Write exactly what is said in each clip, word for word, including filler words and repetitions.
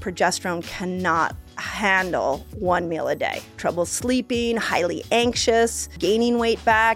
progesterone cannot handle one meal a day. Trouble sleeping, highly anxious, gaining weight back.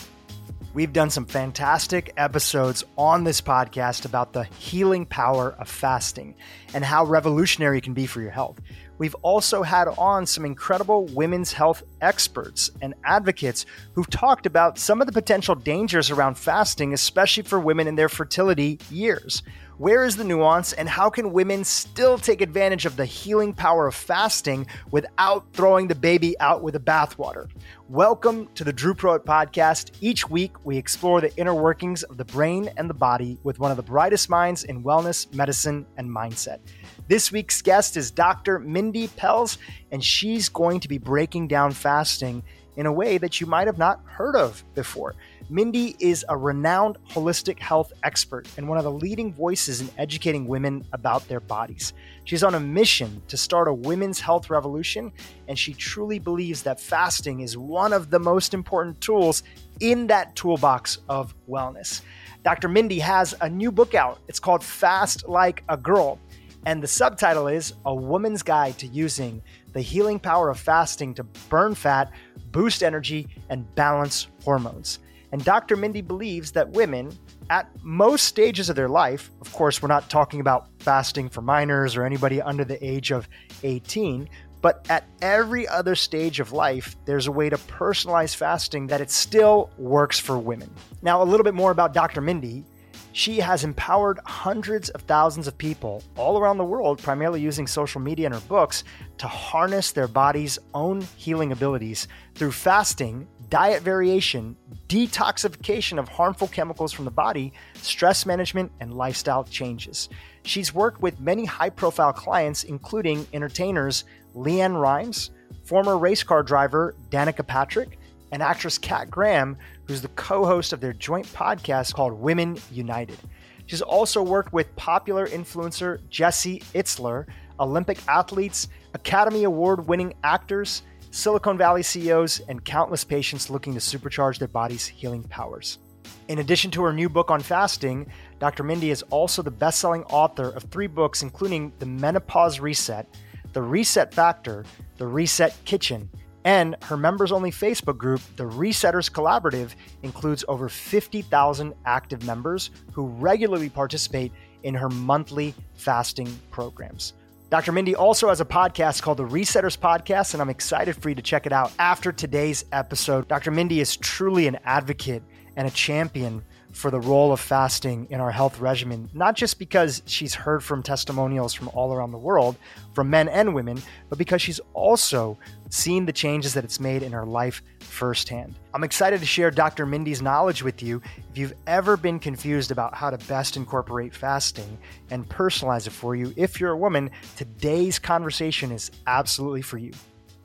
We've done some fantastic episodes on this podcast about the healing power of fasting and how revolutionary it can be for your health. We've also had on some incredible women's health experts and advocates who've talked about some of the potential dangers around fasting, especially for women in their fertility years. Where is the nuance, and how can women still take advantage of the healing power of fasting without throwing the baby out with the bathwater? Welcome to the Drew Pruitt Podcast. Each week, we explore the inner workings of the brain and the body with one of the brightest minds in wellness, medicine, and mindset. This week's guest is Doctor Mindy Pelz, and she's going to be breaking down fasting in a way that you might have not heard of before. Mindy is a renowned holistic health expert and one of the leading voices in educating women about their bodies. She's on a mission to start a women's health revolution, and she truly believes that fasting is one of the most important tools in that toolbox of wellness. Doctor Mindy has a new book out. It's called Fast Like a Girl, and the subtitle is A Woman's Guide to Using the Healing Power of Fasting to Burn Fat, Boost Energy, and Balance Hormones. And Doctor Mindy believes that women at most stages of their life, of course, we're not talking about fasting for minors or anybody under the age of eighteen, but at every other stage of life, there's a way to personalize fasting that it still works for women. Now, a little bit more about Doctor Mindy. She has empowered hundreds of thousands of people all around the world, primarily using social media and her books, to harness their body's own healing abilities through fasting, diet variation, detoxification of harmful chemicals from the body, stress management, and lifestyle changes. She's worked with many high-profile clients, including entertainers Leanne Rimes, former race car driver Danica Patrick, and actress Kat Graham, who's the co-host of their joint podcast called Women United. She's also worked with popular influencer Jesse Itzler, Olympic athletes, Academy Award-winning actors, Silicon Valley C E Os, and countless patients looking to supercharge their body's healing powers. In addition to her new book on fasting, Doctor Mindy is also the best-selling author of three books, including The Menopause Reset, The Reset Factor, The Reset Kitchen, and her members-only Facebook group, The Resetters Collaborative, includes over fifty thousand active members who regularly participate in her monthly fasting programs. Doctor Mindy also has a podcast called The Resetters Podcast, and I'm excited for you to check it out after today's episode. Doctor Mindy is truly an advocate and a champion for the role of fasting in our health regimen, not just because she's heard from testimonials from all around the world, from men and women, but because she's also seen the changes that it's made in her life firsthand. I'm excited to share Doctor Mindy's knowledge with you. If you've ever been confused about how to best incorporate fasting and personalize it for you, if you're a woman, today's conversation is absolutely for you.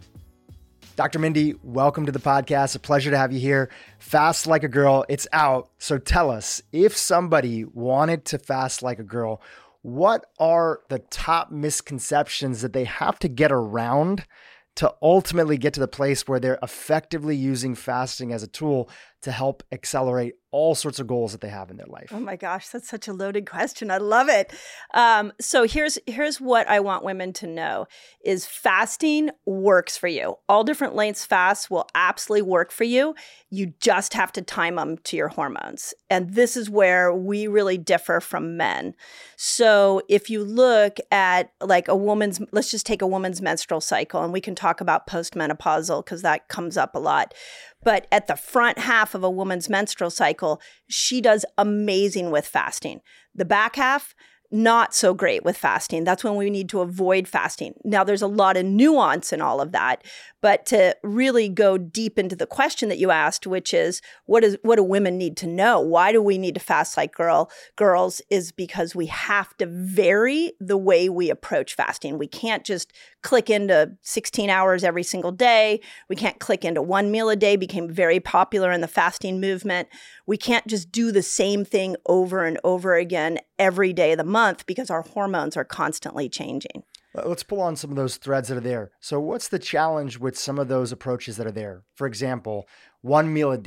Doctor Mindy, welcome to the podcast. A pleasure to have you here. Fast Like a Girl, it's out. So tell us, if somebody wanted to fast like a girl, what are the top misconceptions that they have to get around to ultimately get to the place where they're effectively using fasting as a tool to help accelerate all sorts of goals that they have in their life? Oh my gosh, that's such a loaded question. I love it. Um, so here's here's what I want women to know is fasting works for you. All different lengths fasts will absolutely work for you. You just have to time them to your hormones. And this is where we really differ from men. So if you look at like a woman's, let's just take a woman's menstrual cycle, and we can talk about postmenopausal because that comes up a lot. But at the front half of a woman's menstrual cycle, she does amazing with fasting. The back half, not so great with fasting. That's when we need to avoid fasting. Now, there's a lot of nuance in all of that, but to really go deep into the question that you asked, which is, what is what do women need to know? Why do we need to fast like girl girls? Is because we have to vary the way we approach fasting. We can't just click into sixteen hours every single day. We can't click into one meal a day, became very popular in the fasting movement. We can't just do the same thing over and over again every day of the month because our hormones are constantly changing. Let's pull on some of those threads that are there. So what's the challenge with some of those approaches that are there? For example, one meal a day.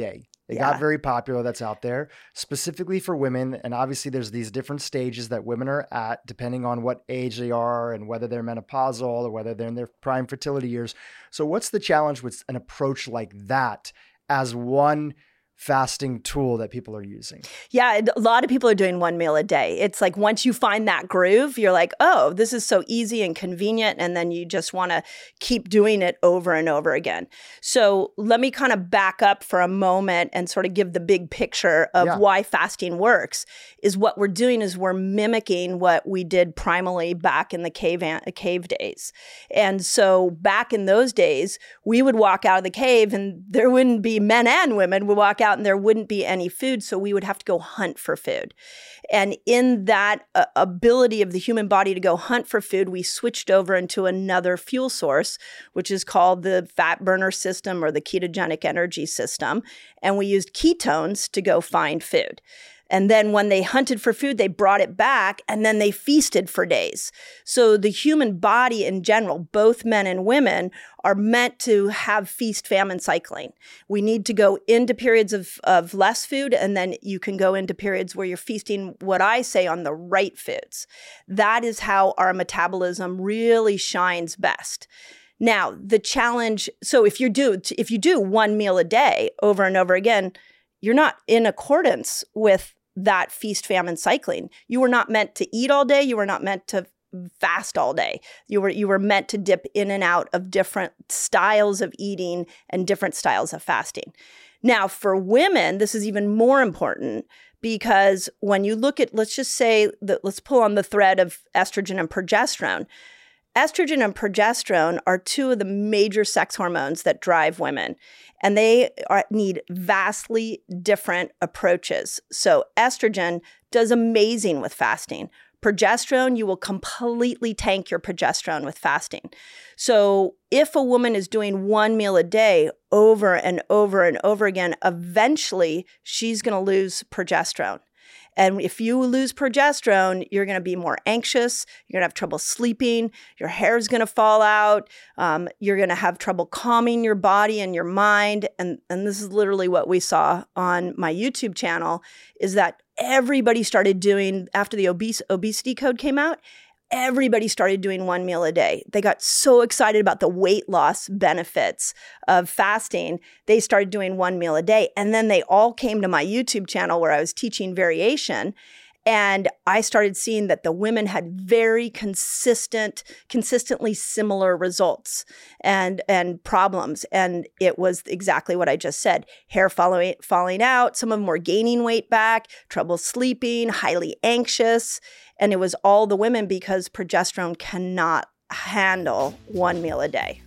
It Yeah. got very popular. That's out there specifically for women. And obviously there's these different stages that women are at depending on what age they are and whether they're menopausal or whether they're in their prime fertility years. So what's the challenge with an approach like that as one fasting tool that people are using? Yeah, a lot of people are doing one meal a day. It's like once you find that groove, you're like, oh, this is so easy and convenient. And then you just want to keep doing it over and over again. So let me kind of back up for a moment and sort of give the big picture of Yeah. why fasting works. Is what we're doing is we're mimicking what we did primally back in the cave, an- cave days. And so back in those days, we would walk out of the cave and there wouldn't be men and women would walk out and there wouldn't be any food. So we would have to go hunt for food. And in that uh, ability of the human body to go hunt for food, we switched over into another fuel source, which is called the fat burner system or the ketogenic energy system. And we used ketones to go find food. And then when they hunted for food, they brought it back and then they feasted for days. So the human body in general, both men and women, are meant to have feast famine cycling. We need to go into periods of, of less food, and then you can go into periods where you're feasting, what I say, on the right foods. That is how our metabolism really shines best. Now, the challenge, so if you do if you do one meal a day over and over again, you're not in accordance with that feast famine cycling. You were not meant to eat all day. You were not meant to fast all day. You were you were meant to dip in and out of different styles of eating and different styles of fasting. Now, for women, this is even more important because when you look at, let's just say that, let's pull on the thread of estrogen and progesterone. Estrogen and progesterone are two of the major sex hormones that drive women, and they are, need vastly different approaches. So estrogen does amazing with fasting. Progesterone, you will completely tank your progesterone with fasting. So if a woman is doing one meal a day over and over and over again, eventually she's going to lose progesterone. And if you lose progesterone, you're going to be more anxious. You're going to have trouble sleeping. Your hair is going to fall out. Um, you're going to have trouble calming your body and your mind. And, and this is literally what we saw on my YouTube channel, is that everybody started doing, after the obese, obesity code came out, everybody started doing one meal a day. They got so excited about the weight loss benefits of fasting. They started doing one meal a day. And then they all came to my YouTube channel where I was teaching variation. And I started seeing that the women had very consistent, consistently similar results and, and problems. And it was exactly what I just said. Hair falling, falling out. Some of them were gaining weight back, trouble sleeping, highly anxious. And it was all the women because progesterone cannot handle one meal a day.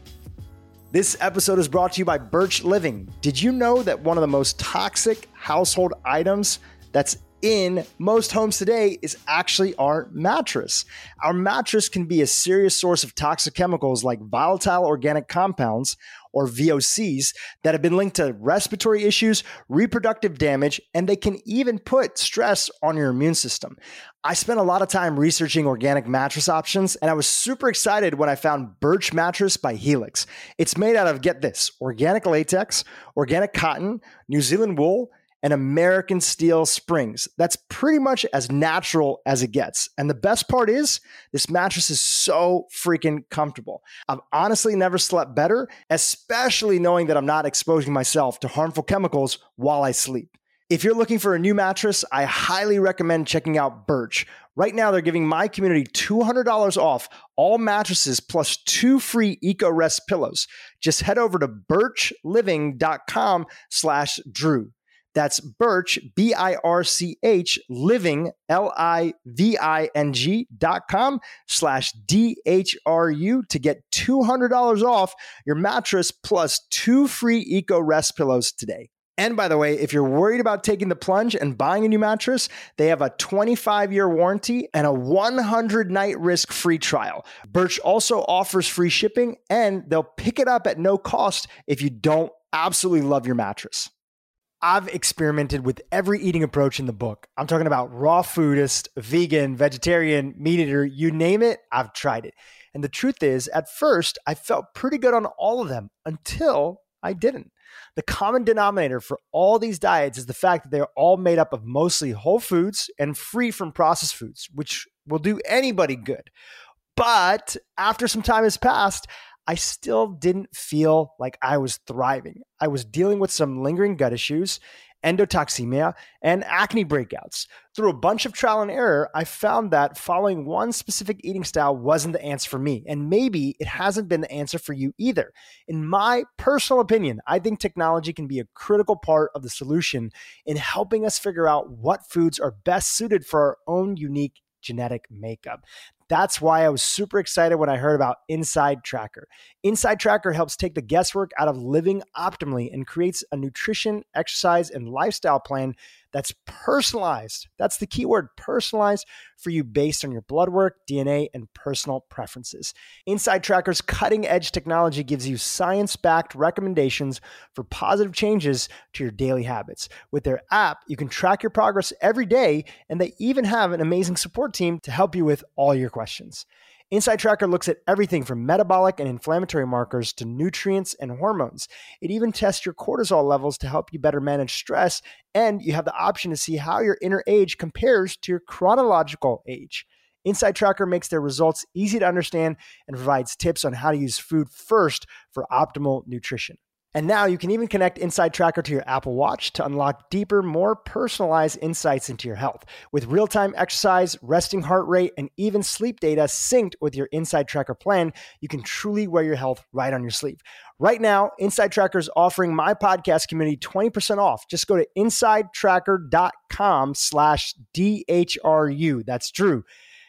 This episode is brought to you by Birch Living. Did you know that one of the most toxic household items that's in most homes today is actually our mattress? Our mattress can be a serious source of toxic chemicals like volatile organic compounds, or V O Cs, that have been linked to respiratory issues, reproductive damage, and they can even put stress on your immune system. I spent a lot of time researching organic mattress options, and I was super excited when I found Birch Mattress by Helix. It's made out of, get this, organic latex, organic cotton, New Zealand wool, and American steel springs. That's pretty much as natural as it gets. And the best part is, this mattress is so freaking comfortable. I've honestly never slept better, especially knowing that I'm not exposing myself to harmful chemicals while I sleep. If you're looking for a new mattress, I highly recommend checking out Birch. Right now, they're giving my community two hundred dollars off all mattresses plus two free EcoRest pillows. Just head over to birchliving.com slash Drew. That's Birch, B I R C H, living, L I V I N G dot com slash D H R U to get two hundred dollars off your mattress plus two free EcoRest pillows today. And by the way, if you're worried about taking the plunge and buying a new mattress, they have a twenty-five year warranty and a one hundred night risk-free trial. Birch also offers free shipping, and they'll pick it up at no cost if you don't absolutely love your mattress. I've experimented with every eating approach in the book. I'm talking about raw foodist, vegan, vegetarian, meat eater, you name it, I've tried it. And the truth is, at first, I felt pretty good on all of them until I didn't. The common denominator for all these diets is the fact that they're all made up of mostly whole foods and free from processed foods, which will do anybody good. But after some time has passed, I still didn't feel like I was thriving. I was dealing with some lingering gut issues, endotoxemia, and acne breakouts. Through a bunch of trial and error, I found that following one specific eating style wasn't the answer for me, and maybe it hasn't been the answer for you either. In my personal opinion, I think technology can be a critical part of the solution in helping us figure out what foods are best suited for our own unique genetic makeup. That's why I was super excited when I heard about Inside Tracker. Inside Tracker helps take the guesswork out of living optimally and creates a nutrition, exercise, and lifestyle plan that's personalized. That's the key word, personalized for you based on your blood work, D N A, and personal preferences. Inside Tracker's cutting-edge technology gives you science-backed recommendations for positive changes to your daily habits. With their app, you can track your progress every day, and they even have an amazing support team to help you with all your questions. Inside Tracker looks at everything from metabolic and inflammatory markers to nutrients and hormones. It even tests your cortisol levels to help you better manage stress, and you have the option to see how your inner age compares to your chronological age. Inside Tracker makes their results easy to understand and provides tips on how to use food first for optimal nutrition. And now you can even connect Inside Tracker to your Apple Watch to unlock deeper, more personalized insights into your health. With real-time exercise, resting heart rate, and even sleep data synced with your Inside Tracker plan, you can truly wear your health right on your sleeve. Right now, Inside Tracker is offering my podcast community twenty percent off. Just go to insidetracker.com slash DHRU. That's Drew.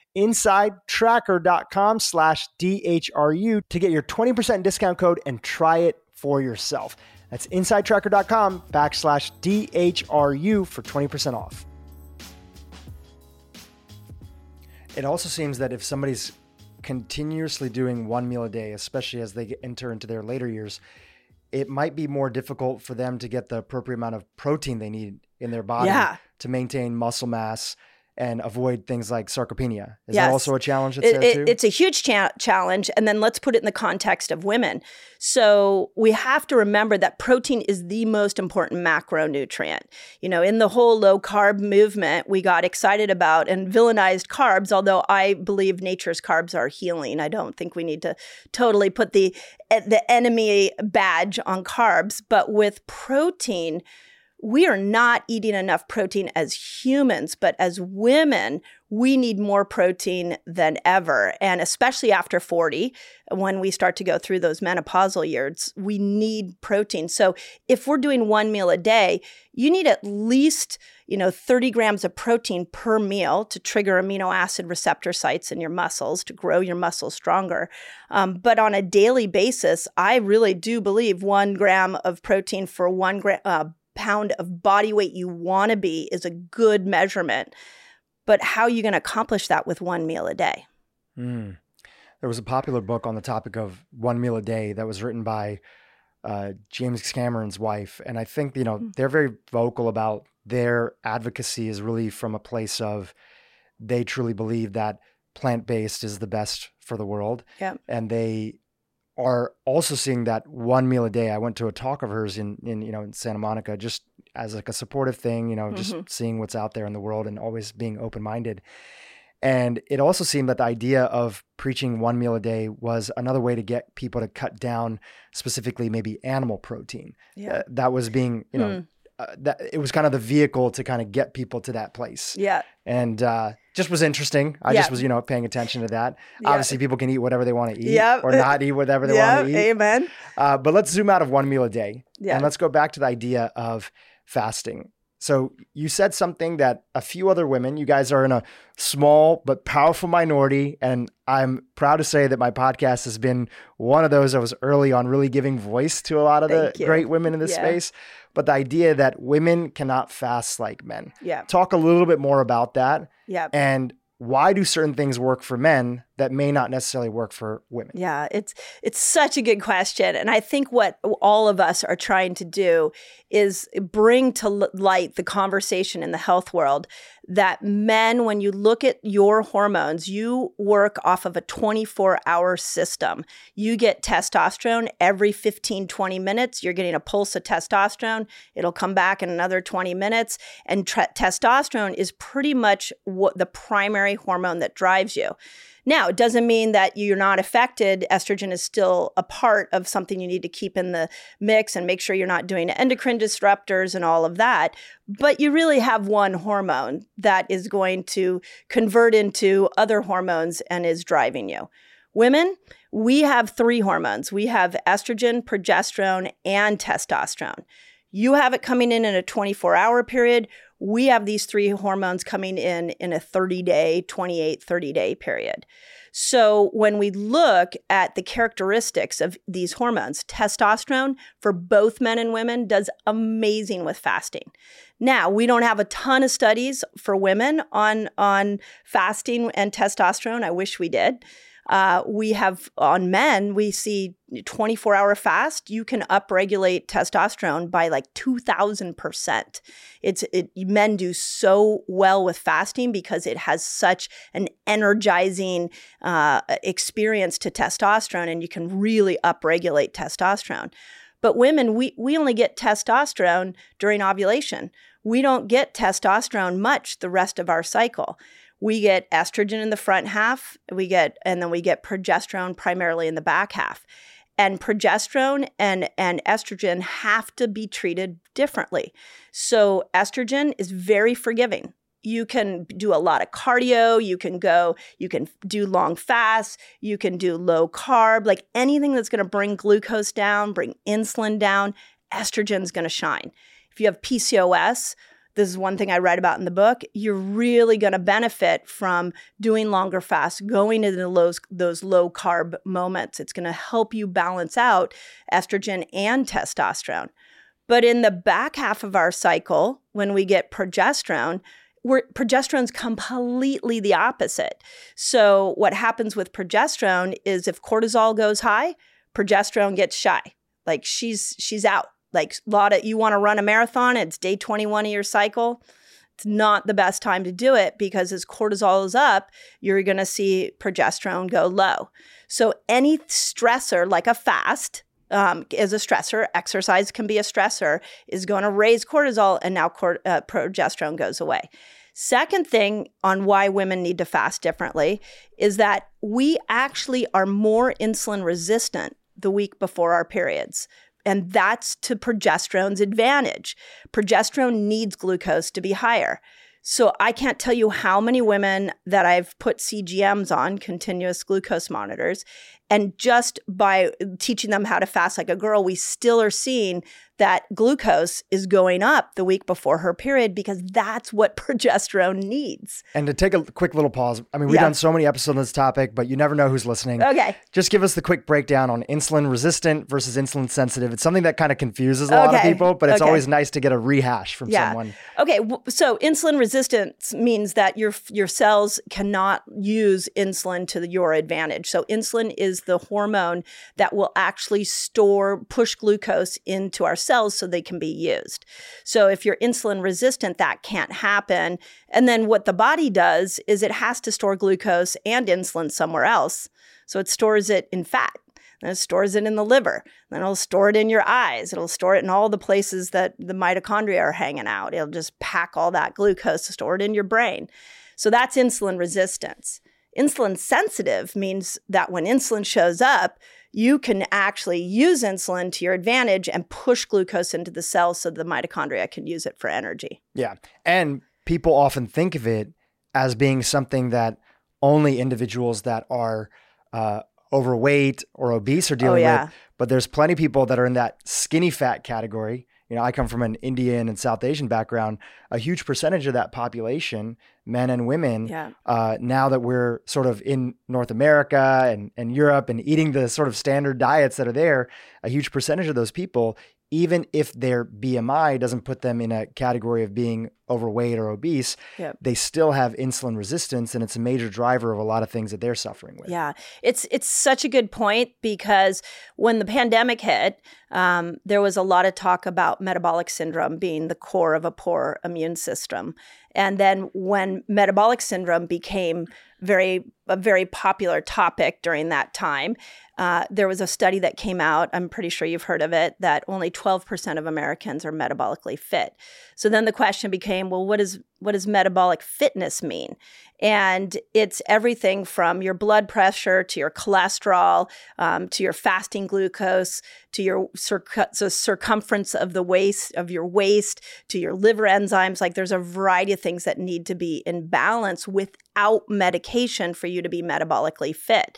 Insidetracker.com slash DHRU to get your twenty percent discount code and try it for yourself. That's insidetracker.com backslash DHRU for twenty percent off. It also seems that if somebody's continuously doing one meal a day, especially as they enter into their later years, it might be more difficult for them to get the appropriate amount of protein they need in their body yeah. to maintain muscle mass and avoid things like sarcopenia. Is yes. that also a challenge that's it, there it, too? It's a huge cha- challenge. And then let's put it in the context of women. So we have to remember that protein is the most important macronutrient. You know, in the whole low carb movement, we got excited about and villainized carbs, although I believe nature's carbs are healing. I don't think we need to totally put the, the enemy badge on carbs. But with protein, we are not eating enough protein as humans, but as women, we need more protein than ever. And especially after forty, when we start to go through those menopausal years, we need protein. So if we're doing one meal a day, you need at least, you know, thirty grams of protein per meal to trigger amino acid receptor sites in your muscles to grow your muscles stronger. Um, but on a daily basis, I really do believe one gram of protein for one gram, uh, pound of body weight you want to be is a good measurement. But how are you going to accomplish that with one meal a day? Mm. There was a popular book on the topic of one meal a day that was written by uh, James Cameron's wife. And I think, you know, mm. they're very vocal about their advocacy is really from a place of they truly believe that plant-based is the best for the world. Yep. And they are also seeing that one meal a day. I went to a talk of hers in, in, you know, in Santa Monica, just as like a supportive thing, you know, just mm-hmm. seeing what's out there in the world and always being open-minded. And it also seemed that the idea of preaching one meal a day was another way to get people to cut down specifically maybe animal protein. Yeah. Uh, that was being, you know, mm. uh, that it was kind of the vehicle to kind of get people to that place. Yeah. And, uh, just was interesting. I yeah. just was, you know, paying attention to that. Yeah. Obviously, people can eat whatever they want to eat yep. or not eat whatever they yep. want to eat. Amen. Uh, but let's zoom out of one meal a day. Yeah. And let's go back to the idea of fasting. So you said something that a few other women, you guys are in a small but powerful minority. And I'm proud to say that my podcast has been one of those that was early on really giving voice to a lot of Thank the you. great women in this yeah. space. But the idea that women cannot fast like men. Yeah. Talk a little bit more about that. Yeah. And why do certain things work for men that may not necessarily work for women? Yeah, it's it's such a good question. And I think what all of us are trying to do is bring to light the conversation in the health world that men, when you look at your hormones, you work off of a twenty-four hour system. You get testosterone every fifteen, twenty minutes. You're getting a pulse of testosterone. It'll come back in another twenty minutes. And tre- testosterone is pretty much what the primary hormone that drives you. Now, it doesn't mean that you're not affected. Estrogen is still a part of something you need to keep in the mix and make sure you're not doing endocrine disruptors and all of that. But you really have one hormone that is going to convert into other hormones and is driving you. Women, we have three hormones. We have estrogen, progesterone, and testosterone. You have it coming in in a twenty-four hour period. We have these three hormones coming in in a thirty day, twenty-eight, thirty day period. So when we look at the characteristics of these hormones, testosterone for both men and women does amazing with fasting. Now, we don't have a ton of studies for women on, on fasting and testosterone. I wish we did. Uh, we have on men, we see twenty-four hour fast. You can upregulate testosterone by like two thousand percent. It's it, men do so well with fasting because it has such an energizing uh, experience to testosterone, and you can really upregulate testosterone. But women, we we only get testosterone during ovulation. We don't get testosterone much the rest of our cycle. We get estrogen in the front half, we get, and then we get progesterone primarily in the back half. And progesterone and, and estrogen have to be treated differently. So estrogen is very forgiving. You can do a lot of cardio, you can go, you can do long fasts, you can do low carb, like anything that's going to bring glucose down, bring insulin down, estrogen's going to shine. If you have P C O S, this is one thing I write about in the book, you're really going to benefit from doing longer fasts, going into those, those low carb moments. It's going to help you balance out estrogen and testosterone. But in the back half of our cycle, when we get progesterone, we're, progesterone's completely the opposite. So what happens with progesterone is if cortisol goes high, progesterone gets shy. Like she's she's out. Like a lot of, you want to run a marathon, it's day twenty-one of your cycle. It's not the best time to do it because as cortisol is up, you're going to see progesterone go low. So any stressor like a fast um, is a stressor, exercise can be a stressor, is going to raise cortisol, and now cort- uh, progesterone goes away. Second thing on why women need to fast differently is that we actually are more insulin resistant the week before our periods. And that's to progesterone's advantage. Progesterone needs glucose to be higher. So I can't tell you how many women that I've put C G Ms on, continuous glucose monitors, and just by teaching them how to fast like a girl, we still are seeing that glucose is going up the week before her period because that's what progesterone needs. And to take a quick little pause, I mean, we've yeah. done so many episodes on this topic, but you never know who's listening. Okay. Just give us the quick breakdown on insulin resistant versus insulin sensitive. It's something that kind of confuses a okay. lot of people, but it's okay. always nice to get a rehash from yeah. someone. Okay. So insulin resistance means that your your cells cannot use insulin to your advantage. So insulin is the hormone that will actually store, push glucose into our cells so they can be used. So if you're insulin resistant, that can't happen. And then what the body does is it has to store glucose and insulin somewhere else. So it stores it in fat. And it stores it in the liver. Then it'll store it in your eyes. It'll store it in all the places that the mitochondria are hanging out. It'll just pack all that glucose, store it in your brain. So that's insulin resistance. Insulin sensitive means that when insulin shows up, you can actually use insulin to your advantage and push glucose into the cells so the mitochondria can use it for energy. Yeah. And people often think of it as being something that only individuals that are uh, overweight or obese are dealing oh, yeah. with. But there's plenty of people that are in that skinny fat category. You know, I come from an Indian and South Asian background. A huge percentage of that population, men and women, yeah. uh, now that we're sort of in North America and, and Europe and eating the sort of standard diets that are there, a huge percentage of those people, even if their B M I doesn't put them in a category of being overweight or obese, yep. they still have insulin resistance, and it's a major driver of a lot of things that they're suffering with. Yeah, it's it's such a good point because when the pandemic hit, um, there was a lot of talk about metabolic syndrome being the core of a poor immune system. And then when metabolic syndrome became very a very popular topic during that time, uh, there was a study that came out, I'm pretty sure you've heard of it, that only twelve percent of Americans are metabolically fit. So then the question became, well, what is what does metabolic fitness mean? And it's everything from your blood pressure to your cholesterol, um, to your fasting glucose, to your circ- so circumference of the waist of your waist, to your liver enzymes. Like there's a variety of things that need to be in balance without medication for you to be metabolically fit.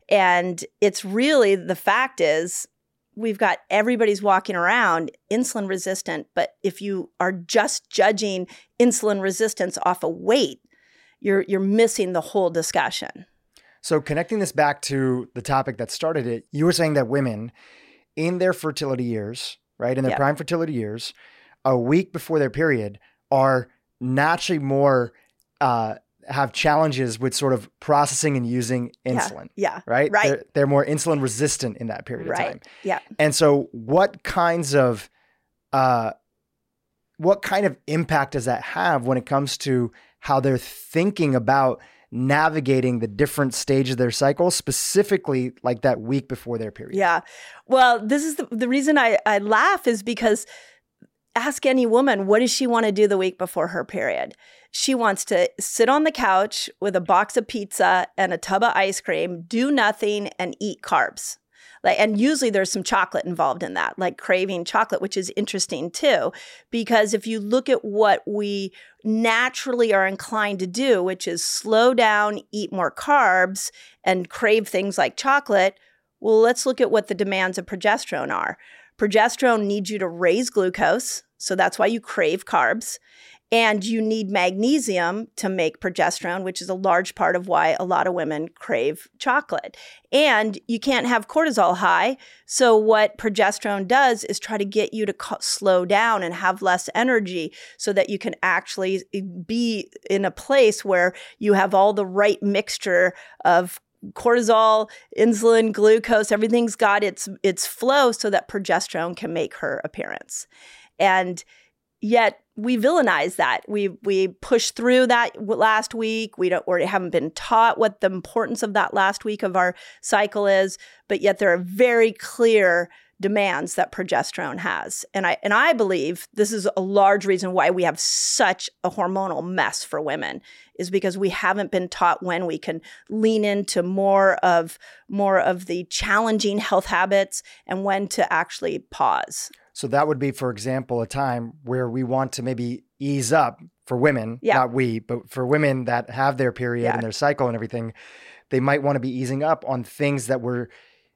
And it's really, the fact is, we've got everybody's walking around insulin resistant, but if you are just judging insulin resistance off of weight, you're you're missing the whole discussion. So connecting this back to the topic that started it, you were saying that women in their fertility years, right, in their Yep. prime fertility years, a week before their period, are naturally more uh, have challenges with sort of processing and using insulin. Yeah, right? right. They're, they're more insulin resistant in that period right. of time. Yeah. And so what kinds of, uh, what kind of impact does that have when it comes to how they're thinking about navigating the different stages of their cycle, specifically like that week before their period? Yeah. Well, this is the, the reason I, I laugh is because ask any woman, what does she want to do the week before her period? She wants to sit on the couch with a box of pizza and a tub of ice cream, do nothing, and eat carbs. Like, and usually there's some chocolate involved in that, like craving chocolate, which is interesting too, because if you look at what we naturally are inclined to do, which is slow down, eat more carbs, and crave things like chocolate, well, let's look at what the demands of progesterone are. Progesterone needs you to raise glucose, so that's why you crave carbs. And you need magnesium to make progesterone, which is a large part of why a lot of women crave chocolate. And you can't have cortisol high. So what progesterone does is try to get you to co- slow down and have less energy so that you can actually be in a place where you have all the right mixture of cortisol, insulin, glucose, everything's got its its flow so that progesterone can make her appearance. And yet we villainize that. We we push through that last week. We don't or haven't been taught what the importance of that last week of our cycle is, but yet there are very clear demands that progesterone has. And I and I believe this is a large reason why we have such a hormonal mess for women, is because we haven't been taught when we can lean into more of more of the challenging health habits and when to actually pause. So that would be, for example, a time where we want to maybe ease up for women, Yeah. not we, but for women that have their period Yeah. and their cycle and everything, they might want to be easing up on things that were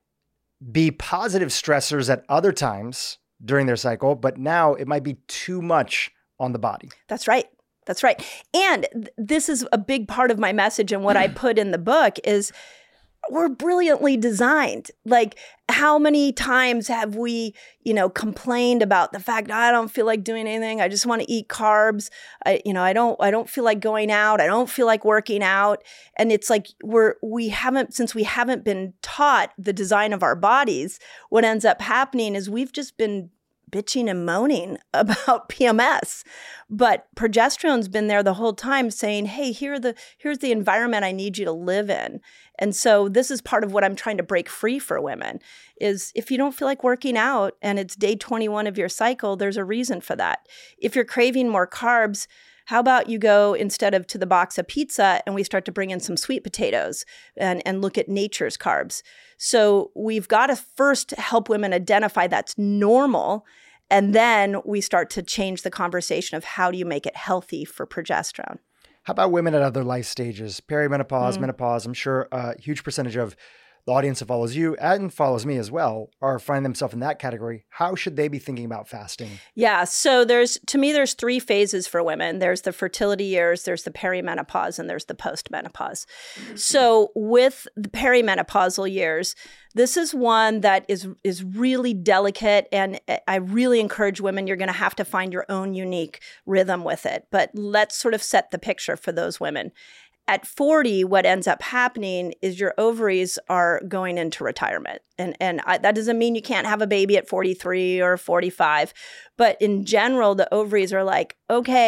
be positive stressors at other times during their cycle, but now it might be too much on the body. That's right. That's right. And th- this is a big part of my message, and what I put in the book is we're brilliantly designed. Like, how many times have we, you know, complained about the fact, I don't feel like doing anything. I just want to eat carbs. I, you know, I don't, I don't feel like going out. I don't feel like working out. And it's like we're, we haven't, since we haven't been taught the design of our bodies, what ends up happening is we've just been bitching and moaning about P M S. But progesterone's been there the whole time saying, hey, here are the, here's the environment I need you to live in. And so this is part of what I'm trying to break free for women is if you don't feel like working out and it's day twenty-one of your cycle, there's a reason for that. If you're craving more carbs, how about you go instead of to the box of pizza and we start to bring in some sweet potatoes and, and look at nature's carbs. So we've got to first help women identify that's normal. And then we start to change the conversation of how do you make it healthy for progesterone. How about women at other life stages, perimenopause, Mm. menopause? I'm sure a huge percentage of the audience that follows you and follows me as well are finding themselves in that category. How should they be thinking about fasting? Yeah. So there's, to me, there's three phases for women. There's the fertility years, there's the perimenopause, and there's the postmenopause. So with the perimenopausal years, this is one that is is really delicate, and I really encourage women, you're going to have to find your own unique rhythm with it. But let's sort of set the picture for those women. At forty, what ends up happening is your ovaries are going into retirement. And, and I, that doesn't mean you can't have a baby at forty-three or forty-five. But in general, the ovaries are like, okay,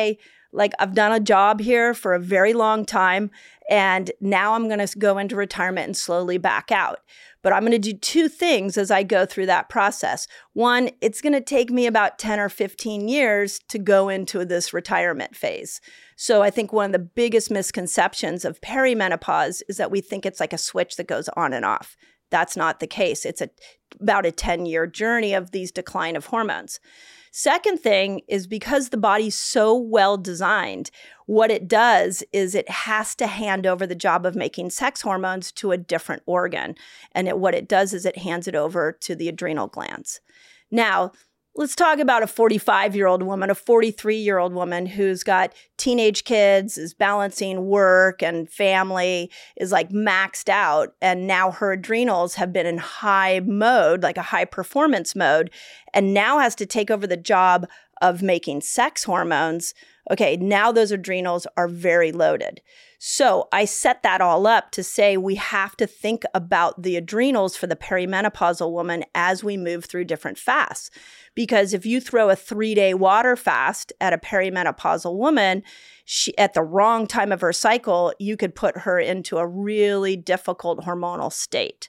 Like, I've done a job here for a very long time, and now I'm going to go into retirement and slowly back out. But I'm going to do two things as I go through that process. One, it's going to take me about ten or fifteen years to go into this retirement phase. So I think one of the biggest misconceptions of perimenopause is that we think it's like a switch that goes on and off. That's not the case. It's a, about a ten-year journey of these decline of hormones. Second thing is, because the body's so well designed, what it does is it has to hand over the job of making sex hormones to a different organ. And it, what it does is it hands it over to the adrenal glands. Now, let's talk about a forty-five-year-old woman, a forty-three-year-old woman who's got teenage kids, is balancing work and family, is like maxed out, and now her adrenals have been in high mode, like a high performance mode, and now has to take over the job of making sex hormones. Okay, now those adrenals are very loaded. So I set that all up to say we have to think about the adrenals for the perimenopausal woman as we move through different fasts. Because if you throw a three-day water fast at a perimenopausal woman, she, at the wrong time of her cycle, you could put her into a really difficult hormonal state.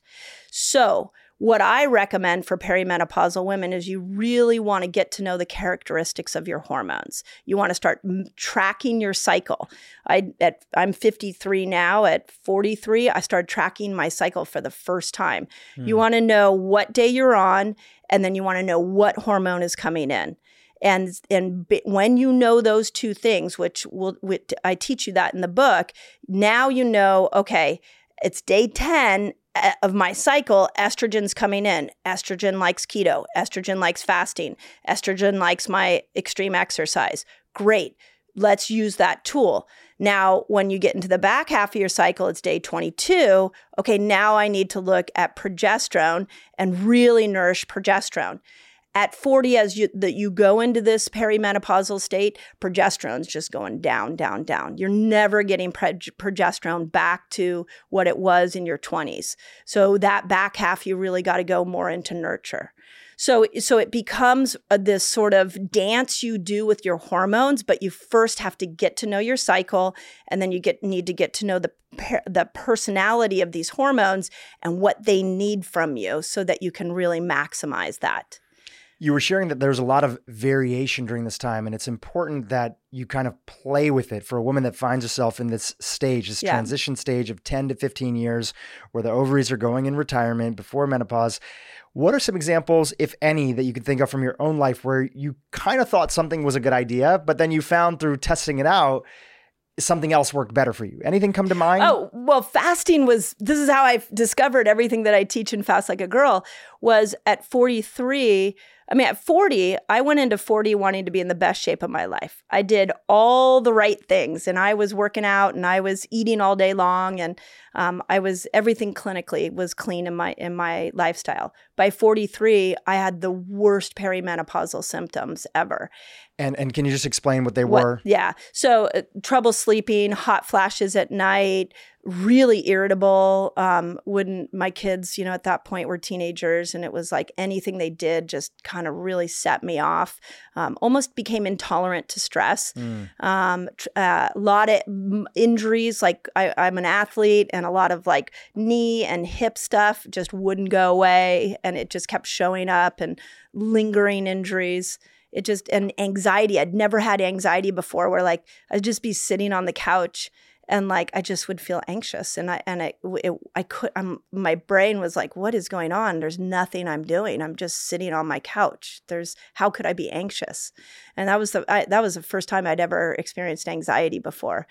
So what I recommend for perimenopausal women is you really want to get to know the characteristics of your hormones. You want to start m- tracking your cycle. I, at, I'm fifty-three now. At forty-three, I started tracking my cycle for the first time. Mm. You want to know what day you're on, and then you want to know what hormone is coming in. And and b- when you know those two things, which, will, which I teach you that in the book, now you know, okay, it's day ten of my cycle, estrogen's coming in. Estrogen likes keto. Estrogen likes fasting. Estrogen likes my extreme exercise. Great. Let's use that tool. Now, when you get into the back half of your cycle, it's day twenty-two. Okay, now I need to look at progesterone and really nourish progesterone. At forty, as you that you go into this perimenopausal state, progesterone's just going down, down, down. You're never getting pre- progesterone back to what it was in your twenties. So that back half, you really got to go more into nurture. So, so it becomes a, this sort of dance you do with your hormones, but you first have to get to know your cycle, and then you get need to get to know the the personality of these hormones and what they need from you so that you can really maximize that. You were sharing that there's a lot of variation during this time, and it's important that you kind of play with it for a woman that finds herself in this stage, this yeah. transition stage of ten to fifteen years where the ovaries are going in retirement before menopause. What are some examples, if any, that you could think of from your own life where you kind of thought something was a good idea, but then you found through testing it out, something else worked better for you? Anything come to mind? Oh, well, fasting was, this is how I discovered everything that I teach in Fast Like a Girl, was at forty-three. I mean, at forty, I went into forty wanting to be in the best shape of my life. I did all the right things, and I was working out, and I was eating all day long, and um, I was, everything clinically was clean in my in my lifestyle. By forty-three, I had the worst perimenopausal symptoms ever. And and can you just explain what they what, were? Yeah. So uh, trouble sleeping, hot flashes at night, really irritable. Um, when my kids, you know, at that point were teenagers, and it was like anything they did just kind of really set me off. Um, almost became intolerant to stress. Mm. Um, a uh, lot of injuries. Like I, I'm an athlete, and a lot of like knee and hip stuff just wouldn't go away, and it just kept showing up, and lingering injuries. It just, and anxiety. I'd never had anxiety before, where like I'd just be sitting on the couch and like I just would feel anxious, and I and I it, I could I'm my brain was like, what is going on? There's nothing I'm doing. I'm just sitting on my couch. There's how could I be anxious? And that was the I, that was the first time I'd ever experienced anxiety before.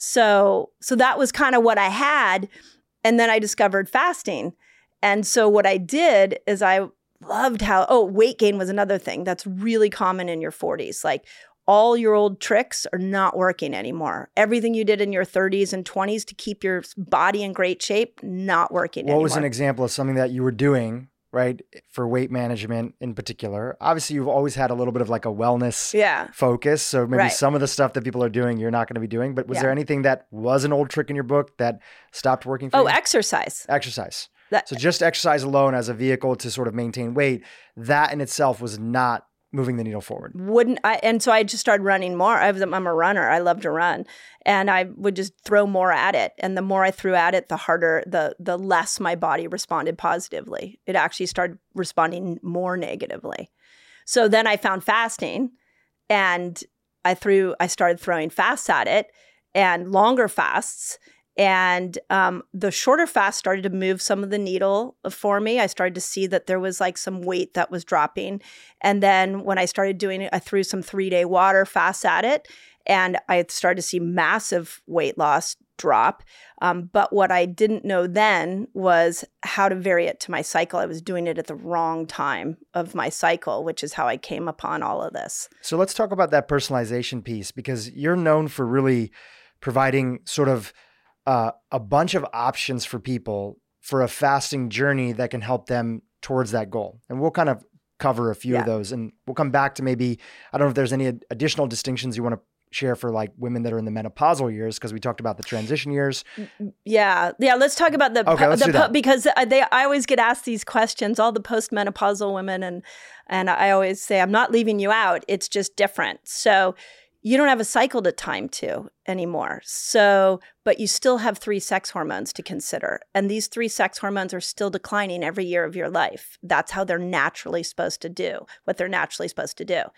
So so that was kind of what I had, and then I discovered fasting, and so what I did is I loved how, oh, weight gain was another thing that's really common in your forties. Like all your old tricks are not working anymore. Everything you did in your thirties and twenties to keep your body in great shape, not working what anymore. What was an example of something that you were doing, right, for weight management in particular? Obviously, you've always had a little bit of like a wellness yeah. focus. So maybe right. some of the stuff that people are doing, you're not going to be doing. But was yeah. there anything that was an old trick in your book that stopped working for oh, you? Oh, exercise. Exercise. That, so just exercise alone as a vehicle to sort of maintain weight, that in itself was not moving the needle forward. Wouldn't I? And so I just started running more. I was, I'm a runner. I love to run, and I would just throw more at it. And the more I threw at it, the harder, the the less my body responded positively. It actually started responding more negatively. So then I found fasting, and I threw. I started throwing fasts at it, and longer fasts. And um, the shorter fast started to move some of the needle for me. I started to see that there was like some weight that was dropping. And then when I started doing it, I threw some three-day water fasts at it. And I started to see massive weight loss drop. Um, but what I didn't know then was how to vary it to my cycle. I was doing it at the wrong time of my cycle, which is how I came upon all of this. So let's talk about that personalization piece, because you're known for really providing sort of Uh, a bunch of options for people for a fasting journey that can help them towards that goal. And we'll kind of cover a few yeah. of those, and we'll come back to maybe, I don't know if there's any ad- additional distinctions you want to share for like women that are in the menopausal years, because we talked about the transition years. Yeah. Yeah. Let's talk about the, okay, let's the do that. because they, I always get asked these questions, all the postmenopausal women. And, and I always say, I'm not leaving you out. It's just different. So you don't have a cycle to time to anymore. So, but you still have three sex hormones to consider. And these three sex hormones are still declining every year of your life. That's how they're naturally supposed to do, what they're naturally supposed to do.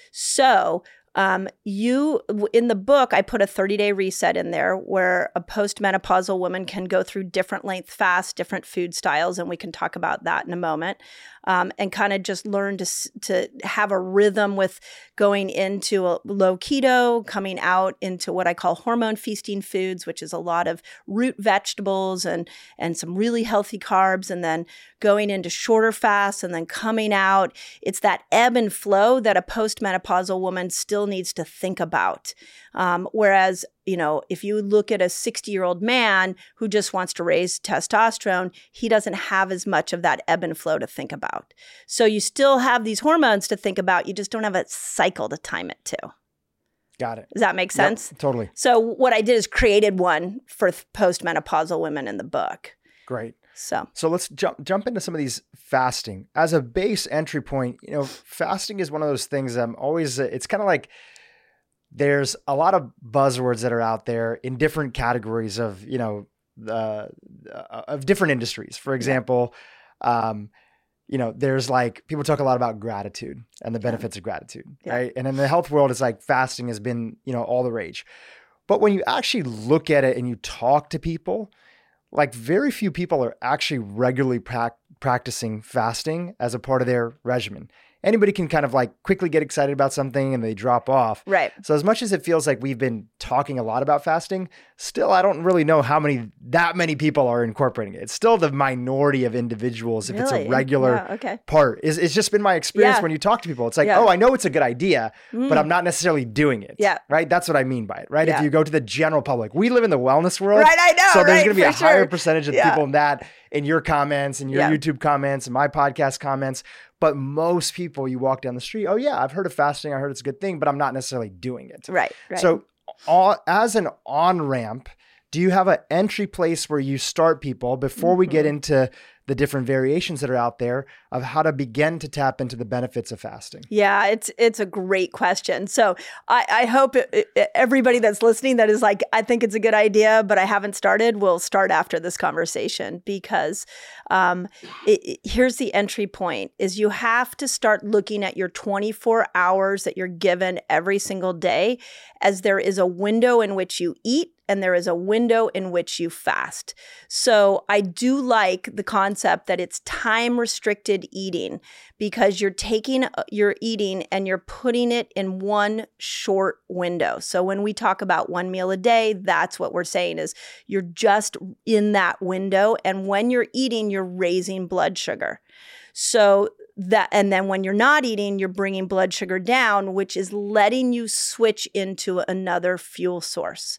So um, you, in the book, I put a thirty-day reset in there where a postmenopausal woman can go through different length fasts, different food styles, and we can talk about that in a moment, um, and kind of just learn to to have a rhythm with going into a low keto, coming out into what I call hormone feasting foods, which is a lot of root vegetables and and some really healthy carbs, and then going into shorter fasts and then coming out. It's that ebb and flow that a postmenopausal woman still needs to think about. Um, whereas, you know, if you look at a sixty-year-old man who just wants to raise testosterone, he doesn't have as much of that ebb and flow to think about. So you still have these hormones to think about. You just don't have a cycle to time it to. Got it. Does that make sense? Yep, totally. So what I did is created one for postmenopausal women in the book. Great. So, so let's jump jump into some of these fasting as a base entry point. You know, fasting is one of those things. I'm always. It's kind of like there's a lot of buzzwords that are out there in different categories of you know uh, of different industries. For example, um, you know, there's like people talk a lot about gratitude and the benefits yeah. of gratitude, yeah. right? And in the health world, it's like fasting has been you know all the rage. But when you actually look at it and you talk to people, like very few people are actually regularly pra- practicing fasting as a part of their regimen. Anybody can kind of like quickly get excited about something and they drop off. Right. So as much as it feels like we've been talking a lot about fasting, still, I don't really know how many, that many people are incorporating it. It's still the minority of individuals if really? it's a regular yeah, okay. part. It's, it's just been my experience yeah. when you talk to people. It's like, yeah. oh, I know it's a good idea, mm. but I'm not necessarily doing it. Yeah. Right? That's what I mean by it, right? Yeah. If you go to the general public, we live in the wellness world. Right, I know, So there's right, going to be a for higher sure. percentage of yeah. people in that, in your comments, in your yeah. YouTube comments, and my podcast comments. But most people, you walk down the street, oh yeah, I've heard of fasting. I heard it's a good thing, but I'm not necessarily doing it. Right. right. So all, as an on-ramp, do you have an entry place where you start people before mm-hmm. we get into the different variations that are out there of how to begin to tap into the benefits of fasting? Yeah, it's it's a great question. So I, I hope it, it, everybody that's listening that is like, I think it's a good idea, but I haven't started, will start after this conversation because um, it, it, here's the entry point is you have to start looking at your twenty-four hours that you're given every single day as there is a window in which you eat and there is a window in which you fast. So I do like the concept that it's time-restricted eating because you're taking your eating and you're putting it in one short window. So when we talk about one meal a day, that's what we're saying is you're just in that window. And when you're eating, you're raising blood sugar. So that, and then when you're not eating, you're bringing blood sugar down, which is letting you switch into another fuel source.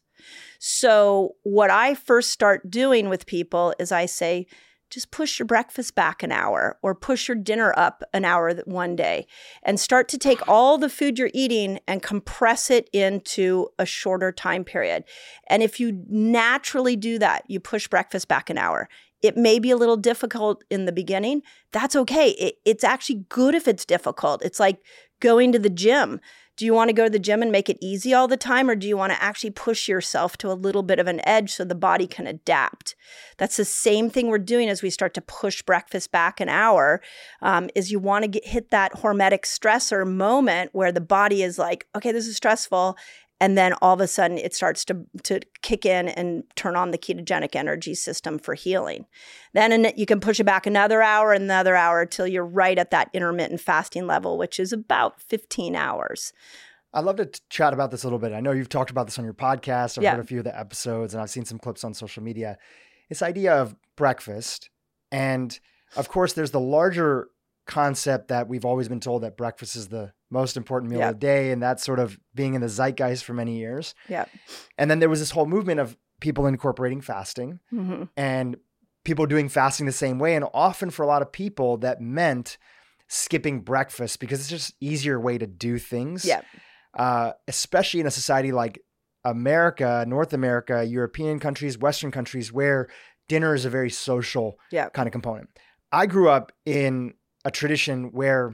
So what I first start doing with people is I say, just push your breakfast back an hour or push your dinner up an hour one day and start to take all the food you're eating and compress it into a shorter time period. And if you naturally do that, you push breakfast back an hour. It may be a little difficult in the beginning. That's okay. It, it's actually good if it's difficult. It's like Going to the gym. Do you want to go to the gym and make it easy all the time, or do you want to actually push yourself to a little bit of an edge so the body can adapt? That's the same thing we're doing as we start to push breakfast back an hour, um, is you want to get, hit that hormetic stressor moment where the body is like, okay, this is stressful. And then all of a sudden it starts to, to kick in and turn on the ketogenic energy system for healing. Then in, you can push it back another hour, another hour till you're right at that intermittent fasting level, which is about fifteen hours. I'd love to t- chat about this a little bit. I know you've talked about this on your podcast. I've Yeah. heard a few of the episodes and I've seen some clips on social media. This idea of breakfast. And of course, there's the larger concept that we've always been told that breakfast is the most important meal Yeah. of the day. And that's sort of being in the zeitgeist for many years. Yeah. And then there was this whole movement of people incorporating fasting Mm-hmm. and people doing fasting the same way. And often for a lot of people that meant skipping breakfast because it's just an easier way to do things. Yeah. Uh, especially in a society like America, North America, European countries, Western countries, where dinner is a very social Yeah. kind of component. I grew up in a tradition where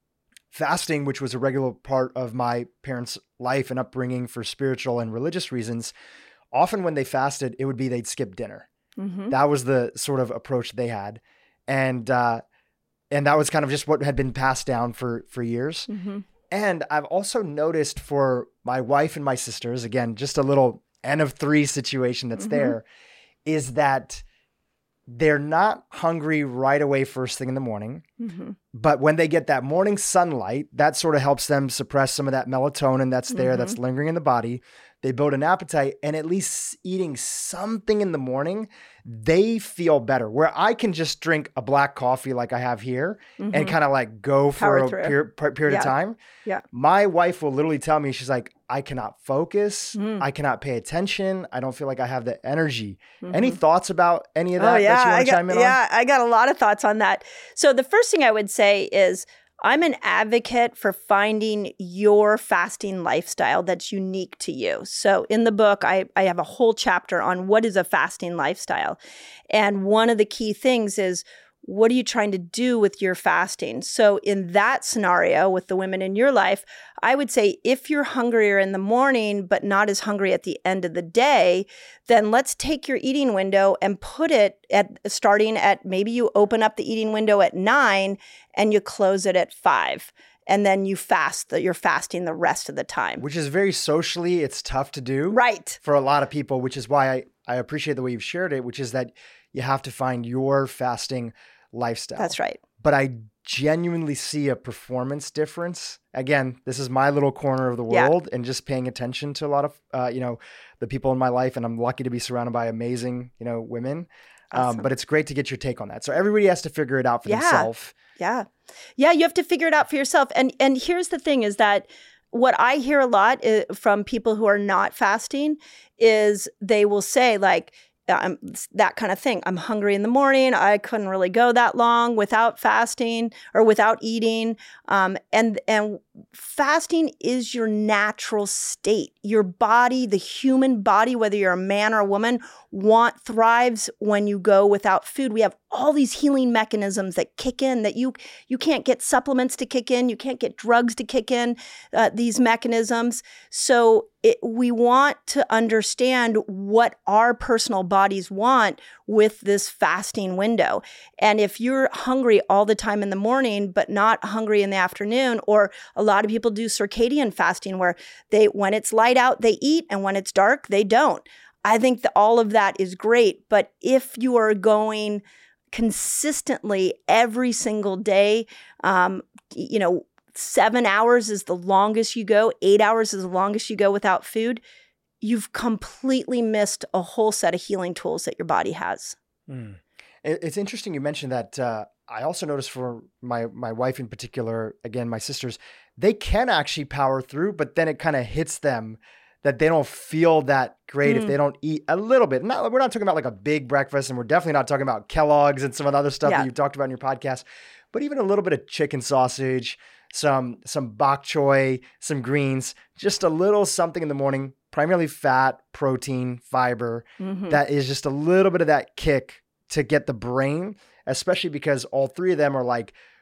fasting, which was a regular part of my parents' life and upbringing for spiritual and religious reasons, often when they fasted, it would be they'd skip dinner. Mm-hmm. That was the sort of approach they had. And, uh, and that was kind of just what had been passed down for, for years. Mm-hmm. And I've also noticed for my wife and my sisters, again, just a little N of three situation that's Mm-hmm. there, is that they're not hungry right away first thing in the morning. Mm-hmm. But when they get that morning sunlight, that sort of helps them suppress some of that melatonin that's there, Mhm. that's lingering in the body. They build an appetite, and at least eating something in the morning, they feel better. Where I can just drink a black coffee like I have here and Mhm. kind of like go for Power a through. per- per- period Yeah. of time. Yeah. My wife will literally tell me, she's like, I cannot focus. Mm. I cannot pay attention. I don't feel like I have the energy. Mhm. Any thoughts about any of that Oh yeah, that you I want to got, chime in yeah, I got a lot of thoughts on that. So the first thing I would say is I'm an advocate for finding your fasting lifestyle that's unique to you. So in the book, I, I have a whole chapter on what is a fasting lifestyle. And one of the key things is, what are you trying to do with your fasting? So in that scenario with the women in your life, I would say if you're hungrier in the morning, but not as hungry at the end of the day, then let's take your eating window and put it at starting at, maybe you open up the eating window at nine and you close it at five. And then you fast, that you're fasting the rest of the time. Which is very socially, it's tough to do. Right. For a lot of people, which is why I, I appreciate the way you've shared it, which is that you have to find your fasting lifestyle. That's right. But I genuinely see a performance difference. Again, this is my little corner of the Yeah. world and just paying attention to a lot of, uh, you know, the people in my life. And I'm lucky to be surrounded by amazing, you know, women. Awesome. Um, but it's great to get your take on that. So everybody has to figure it out for Yeah. themselves. Yeah. Yeah, you have to figure it out for yourself. And and here's the thing is that what I hear a lot is, from people who are not fasting, is they will say like, um, that kind of thing. I'm hungry in the morning. I couldn't really go that long without fasting or without eating. Um, and and fasting is your natural state. Your body, the human body, whether you're a man or a woman, want thrives when you go without food. We have all these healing mechanisms that kick in that you you can't get supplements to kick in. You can't get drugs to kick in uh, these mechanisms. So it, we want to understand what our personal bodies want with this fasting window. And if you're hungry all the time in the morning, but not hungry in the afternoon, or a lot of people do circadian fasting where they, when it's light out, they eat, and when it's dark, they don't. I think that all of that is great. But if you are going consistently every single day, um, you know, seven hours is the longest you go, eight hours is the longest you go without food, you've completely missed a whole set of healing tools that your body has. Mm. It, it's interesting you mentioned that. Uh, I also noticed for my, my wife in particular, again, my sisters, they can actually power through, but then it kind of hits them that they don't feel that great Mm. if they don't eat a little bit. Not, we're not talking about like a big breakfast, and we're definitely not talking about Kellogg's and some of the other stuff Yeah. that you talked about in your podcast, but even a little bit of chicken sausage, some some bok choy, some greens, just a little something in the morning, primarily fat, protein, fiber, Mhm. that is just a little bit of that kick to get the brain, especially because all three of them are like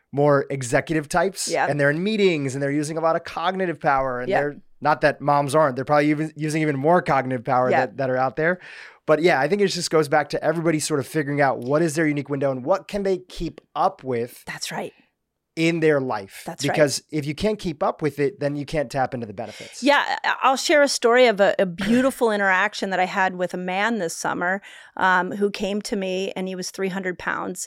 more executive types, Yep. and they're in meetings and they're using a lot of cognitive power, and Yep. they're not that moms aren't, they're probably even using even more cognitive power Yep. that, that are out there. But yeah, I think it just goes back to everybody sort of figuring out what is their unique window and what can they keep up with That's right. in their life. That's right. Because if you can't keep up with it, then you can't tap into the benefits. Yeah, I'll share a story of a, a beautiful interaction that I had with a man this summer um, who came to me, and he was three hundred pounds.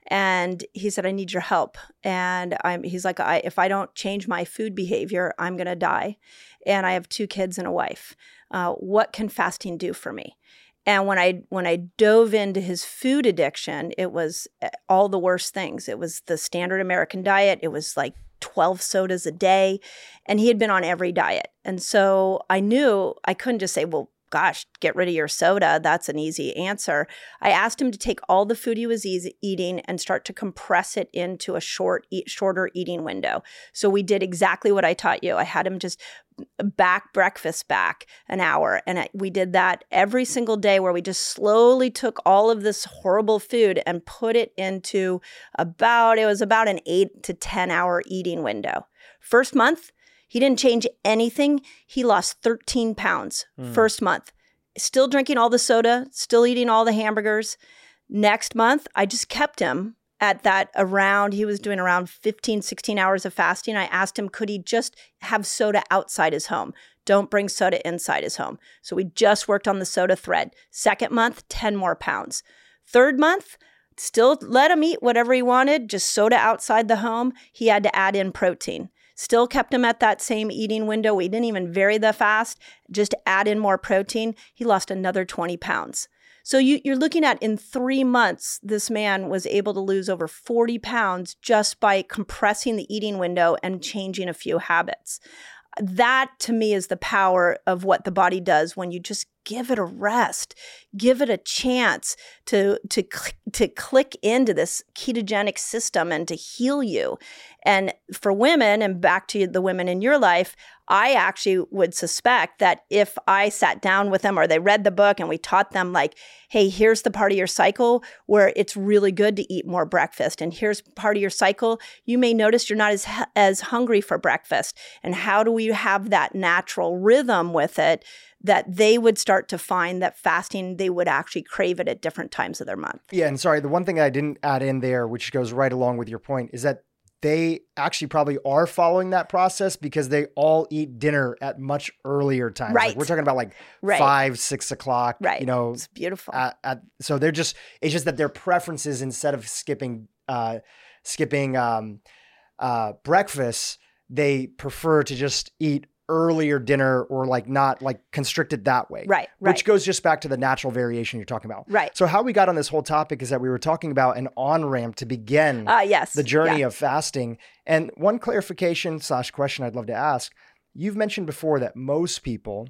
And he said, I need your help. And I'm, he's like, I, if I don't change my food behavior, I'm going to die. And I have two kids and a wife. Uh, what can fasting do for me? And when I when I dove into his food addiction, it was all the worst things. It was the standard American diet. It was like twelve sodas a day. And he had been on every diet. And so I knew I couldn't just say, well, gosh, get rid of your soda. That's an easy answer. I asked him to take all the food he was easy, eating and start to compress it into a short, eat, shorter eating window. So we did exactly what I taught you. I had him just back breakfast back an hour. And I, we did that every single day, where we just slowly took all of this horrible food and put it into about, it was about an eight to ten hour eating window. First month, he didn't change anything. He lost thirteen pounds mm. first month. Still drinking all the soda, still eating all the hamburgers. Next month, I just kept him at that around, he was doing around fifteen, sixteen hours of fasting. I asked him, could he just have soda outside his home? Don't bring soda inside his home. So we just worked on the soda thread. Second month, ten more pounds. Third month, still let him eat whatever he wanted, just soda outside the home. He had to add in protein. Still kept him at that same eating window. We didn't even vary the fast, just add in more protein. He lost another twenty pounds. So you, you're looking at, in three months, this man was able to lose over forty pounds just by compressing the eating window and changing a few habits. That, to me, is the power of what the body does when you just give it a rest, give it a chance to to to click into this ketogenic system and to heal you. And for women, and back to the women in your life, I actually would suspect that if I sat down with them, or they read the book and we taught them, like, hey, here's the part of your cycle where it's really good to eat more breakfast. And here's part of your cycle, you may notice you're not as as hungry for breakfast. And how do we have that natural rhythm with it, that they would start to find that fasting, they would actually crave it at different times of their month. Yeah. And sorry, the one thing I didn't add in there, which goes right along with your point, is that they actually probably are following that process because they all eat dinner at much earlier times. Right. Like we're talking about like right. five, six o'clock, right. you know, it's beautiful. At, at, so they're just, it's just that their preferences, instead of skipping, uh, skipping, um, uh, breakfast, they prefer to just eat earlier dinner, or like not like constricted that way. Right, right. Which goes just back to the natural variation you're talking about. Right. So how we got on this whole topic is that we were talking about an on-ramp to begin uh, yes. the journey yeah. of fasting. And one clarification slash question I'd love to ask, you've mentioned before that most people,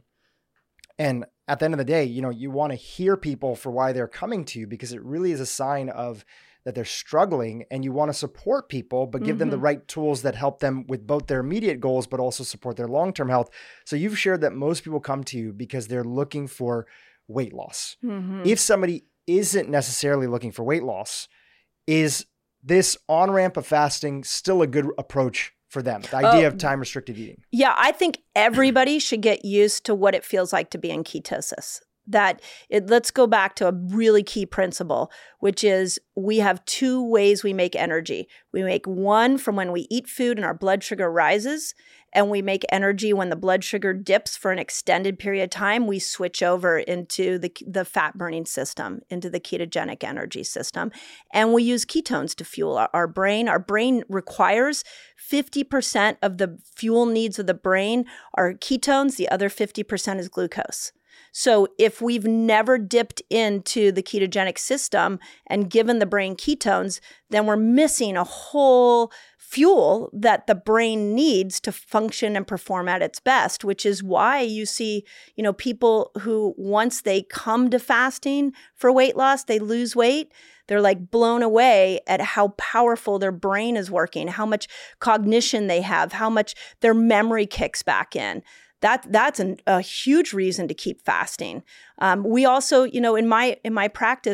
and at the end of the day, you know, you want to hear people for why they're coming to you, because it really is a sign of that they're struggling, and you want to support people, but give mm-hmm. them the right tools that help them with both their immediate goals, but also support their long-term health. So you've shared that most people come to you because they're looking for weight loss. Mm-hmm. If somebody isn't necessarily looking for weight loss, is this on-ramp of fasting still a good approach for them? The idea oh, of time-restricted eating. Yeah, I think everybody should get used to what it feels like to be in ketosis. That it, let's go back to a really key principle, which is we have two ways we make energy. We make one from when we eat food and our blood sugar rises, and we make energy when the blood sugar dips for an extended period of time. We switch over into the, the fat burning system, into the ketogenic energy system, and we use ketones to fuel our, our brain. Our brain requires fifty percent of the fuel needs of the brain are ketones. The other fifty percent is glucose. So if we've never dipped into the ketogenic system and given the brain ketones, then we're missing a whole fuel that the brain needs to function and perform at its best, which is why you see, you know, people who, once they come to fasting for weight loss, they lose weight. They're like blown away at how powerful their brain is working, how much cognition they have, how much their memory kicks back in. That that's an, a huge reason to keep fasting. Um, we also, you know, in my in my practice,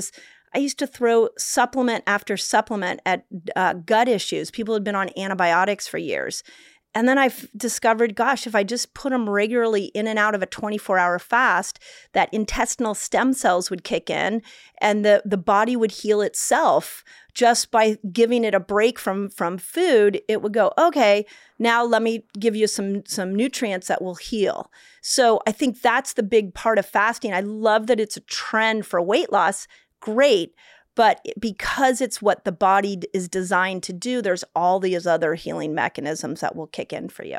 I used to throw supplement after supplement at uh, gut issues. People had been on antibiotics for years. And then I've discovered, gosh, if I just put them regularly in and out of a twenty-four hour fast, that intestinal stem cells would kick in and the, the body would heal itself just by giving it a break from, from food. It would go, okay, now let me give you some, some nutrients that will heal. So I think that's the big part of fasting. I love that it's a trend for weight loss. Great. But because it's what the body is designed to do, there's all these other healing mechanisms that will kick in for you.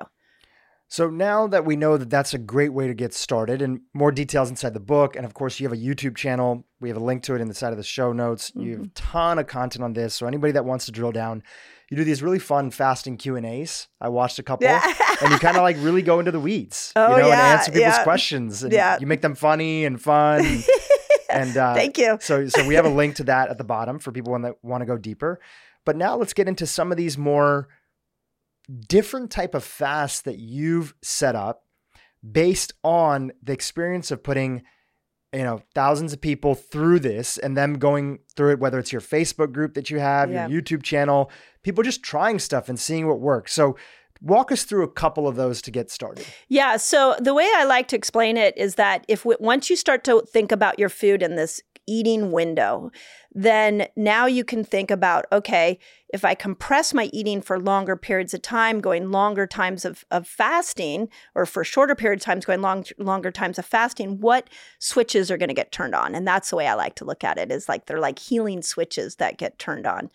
So now that we know that that's a great way to get started, and more details inside the book, and of course you have a YouTube channel, we have a link to it in the side of the show notes. Mm-hmm. You have a ton of content on this. So anybody that wants to drill down, you do these really fun fasting Q and A's. I watched a couple yeah. and you kind of like really go into the weeds, oh, you know, yeah, and answer people's yeah. questions, and yeah. you make them funny and fun. And, And uh, thank you. so, so we have a link to that at the bottom for people that want to go deeper. But now let's get into some of these more different type of fasts that you've set up based on the experience of putting, you know, thousands of people through this and them going through it, whether it's your Facebook group that you have, yeah. your YouTube channel, people just trying stuff and seeing what works. So walk us through a couple of those to get started. Yeah. So the way I like to explain it is that if we, once you start to think about your food in this eating window, then now you can think about, okay, if I compress my eating for longer periods of time, going longer times of, of fasting, or for shorter periods of times, going long, longer times of fasting, what switches are going to get turned on? And that's the way I like to look at it, is like they're like healing switches that get turned on.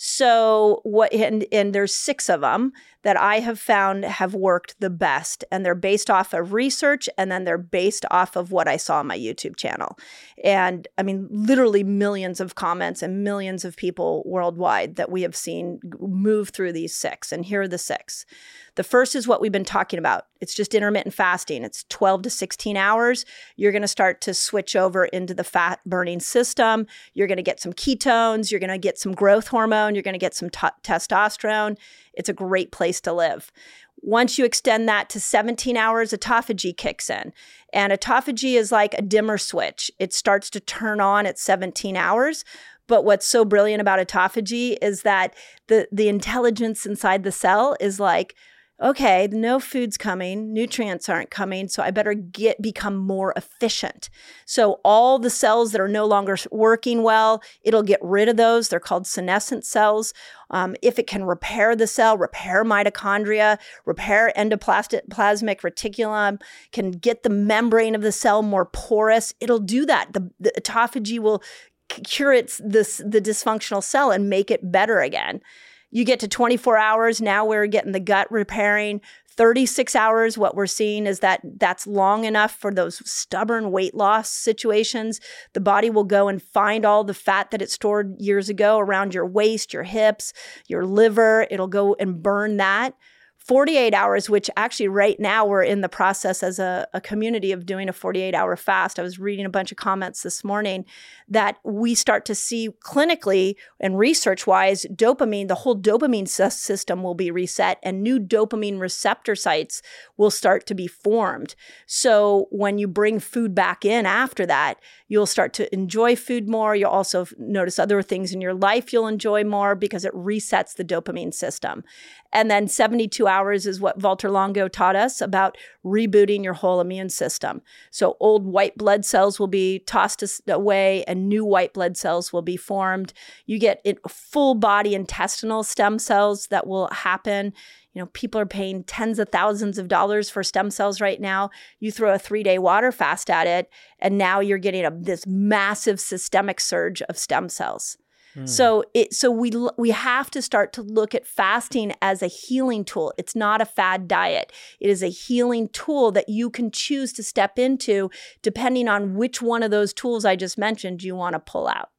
So what, and, and there's six of them that I have found have worked the best, and they're based off of research, and then they're based off of what I saw on my YouTube channel. And I mean, literally millions of comments and millions of people worldwide that we have seen move through these six. And here are the six. The first is what we've been talking about. It's just intermittent fasting. It's twelve to sixteen hours. You're going to start to switch over into the fat burning system. You're going to get some ketones. You're going to get some growth hormone. You're going to get some t- testosterone. It's a great place to live. Once you extend that to seventeen hours, autophagy kicks in. And autophagy is like a dimmer switch. It starts to turn on at seventeen hours. But what's so brilliant about autophagy is that the, the intelligence inside the cell is like, okay, no food's coming, nutrients aren't coming, so I better get become more efficient. So all the cells that are no longer working well, it'll get rid of those. They're called senescent cells. Um, if it can repair the cell, repair mitochondria, repair endoplasmic reticulum, can get the membrane of the cell more porous, it'll do that. The, the autophagy will cure its this the dysfunctional cell and make it better again. You get to twenty-four hours, now we're getting the gut repairing. thirty-six hours, what we're seeing is that that's long enough for those stubborn weight loss situations. The body will go and find all the fat that it stored years ago around your waist, your hips, your liver. It'll go and burn that. forty-eight hours, which actually right now we're in the process as a, a community of doing a forty-eight hour fast. I was reading a bunch of comments this morning that we start to see clinically and research-wise, dopamine, the whole dopamine system will be reset and new dopamine receptor sites will start to be formed. So when you bring food back in after that, you'll start to enjoy food more. You'll also notice other things in your life you'll enjoy more because it resets the dopamine system. And then seventy-two hours is what Valter Longo taught us about rebooting your whole immune system. So old white blood cells will be tossed away and new white blood cells will be formed. You get it, full body intestinal stem cells that will happen. You know, people are paying tens of thousands of dollars for stem cells right now. You throw a three-day water fast at it, and now you're getting a, this massive systemic surge of stem cells. Hmm. So it so we we have to start to look at fasting as a healing tool. It's not a fad diet. It is a healing tool that you can choose to step into depending on which one of those tools I just mentioned you want to pull out.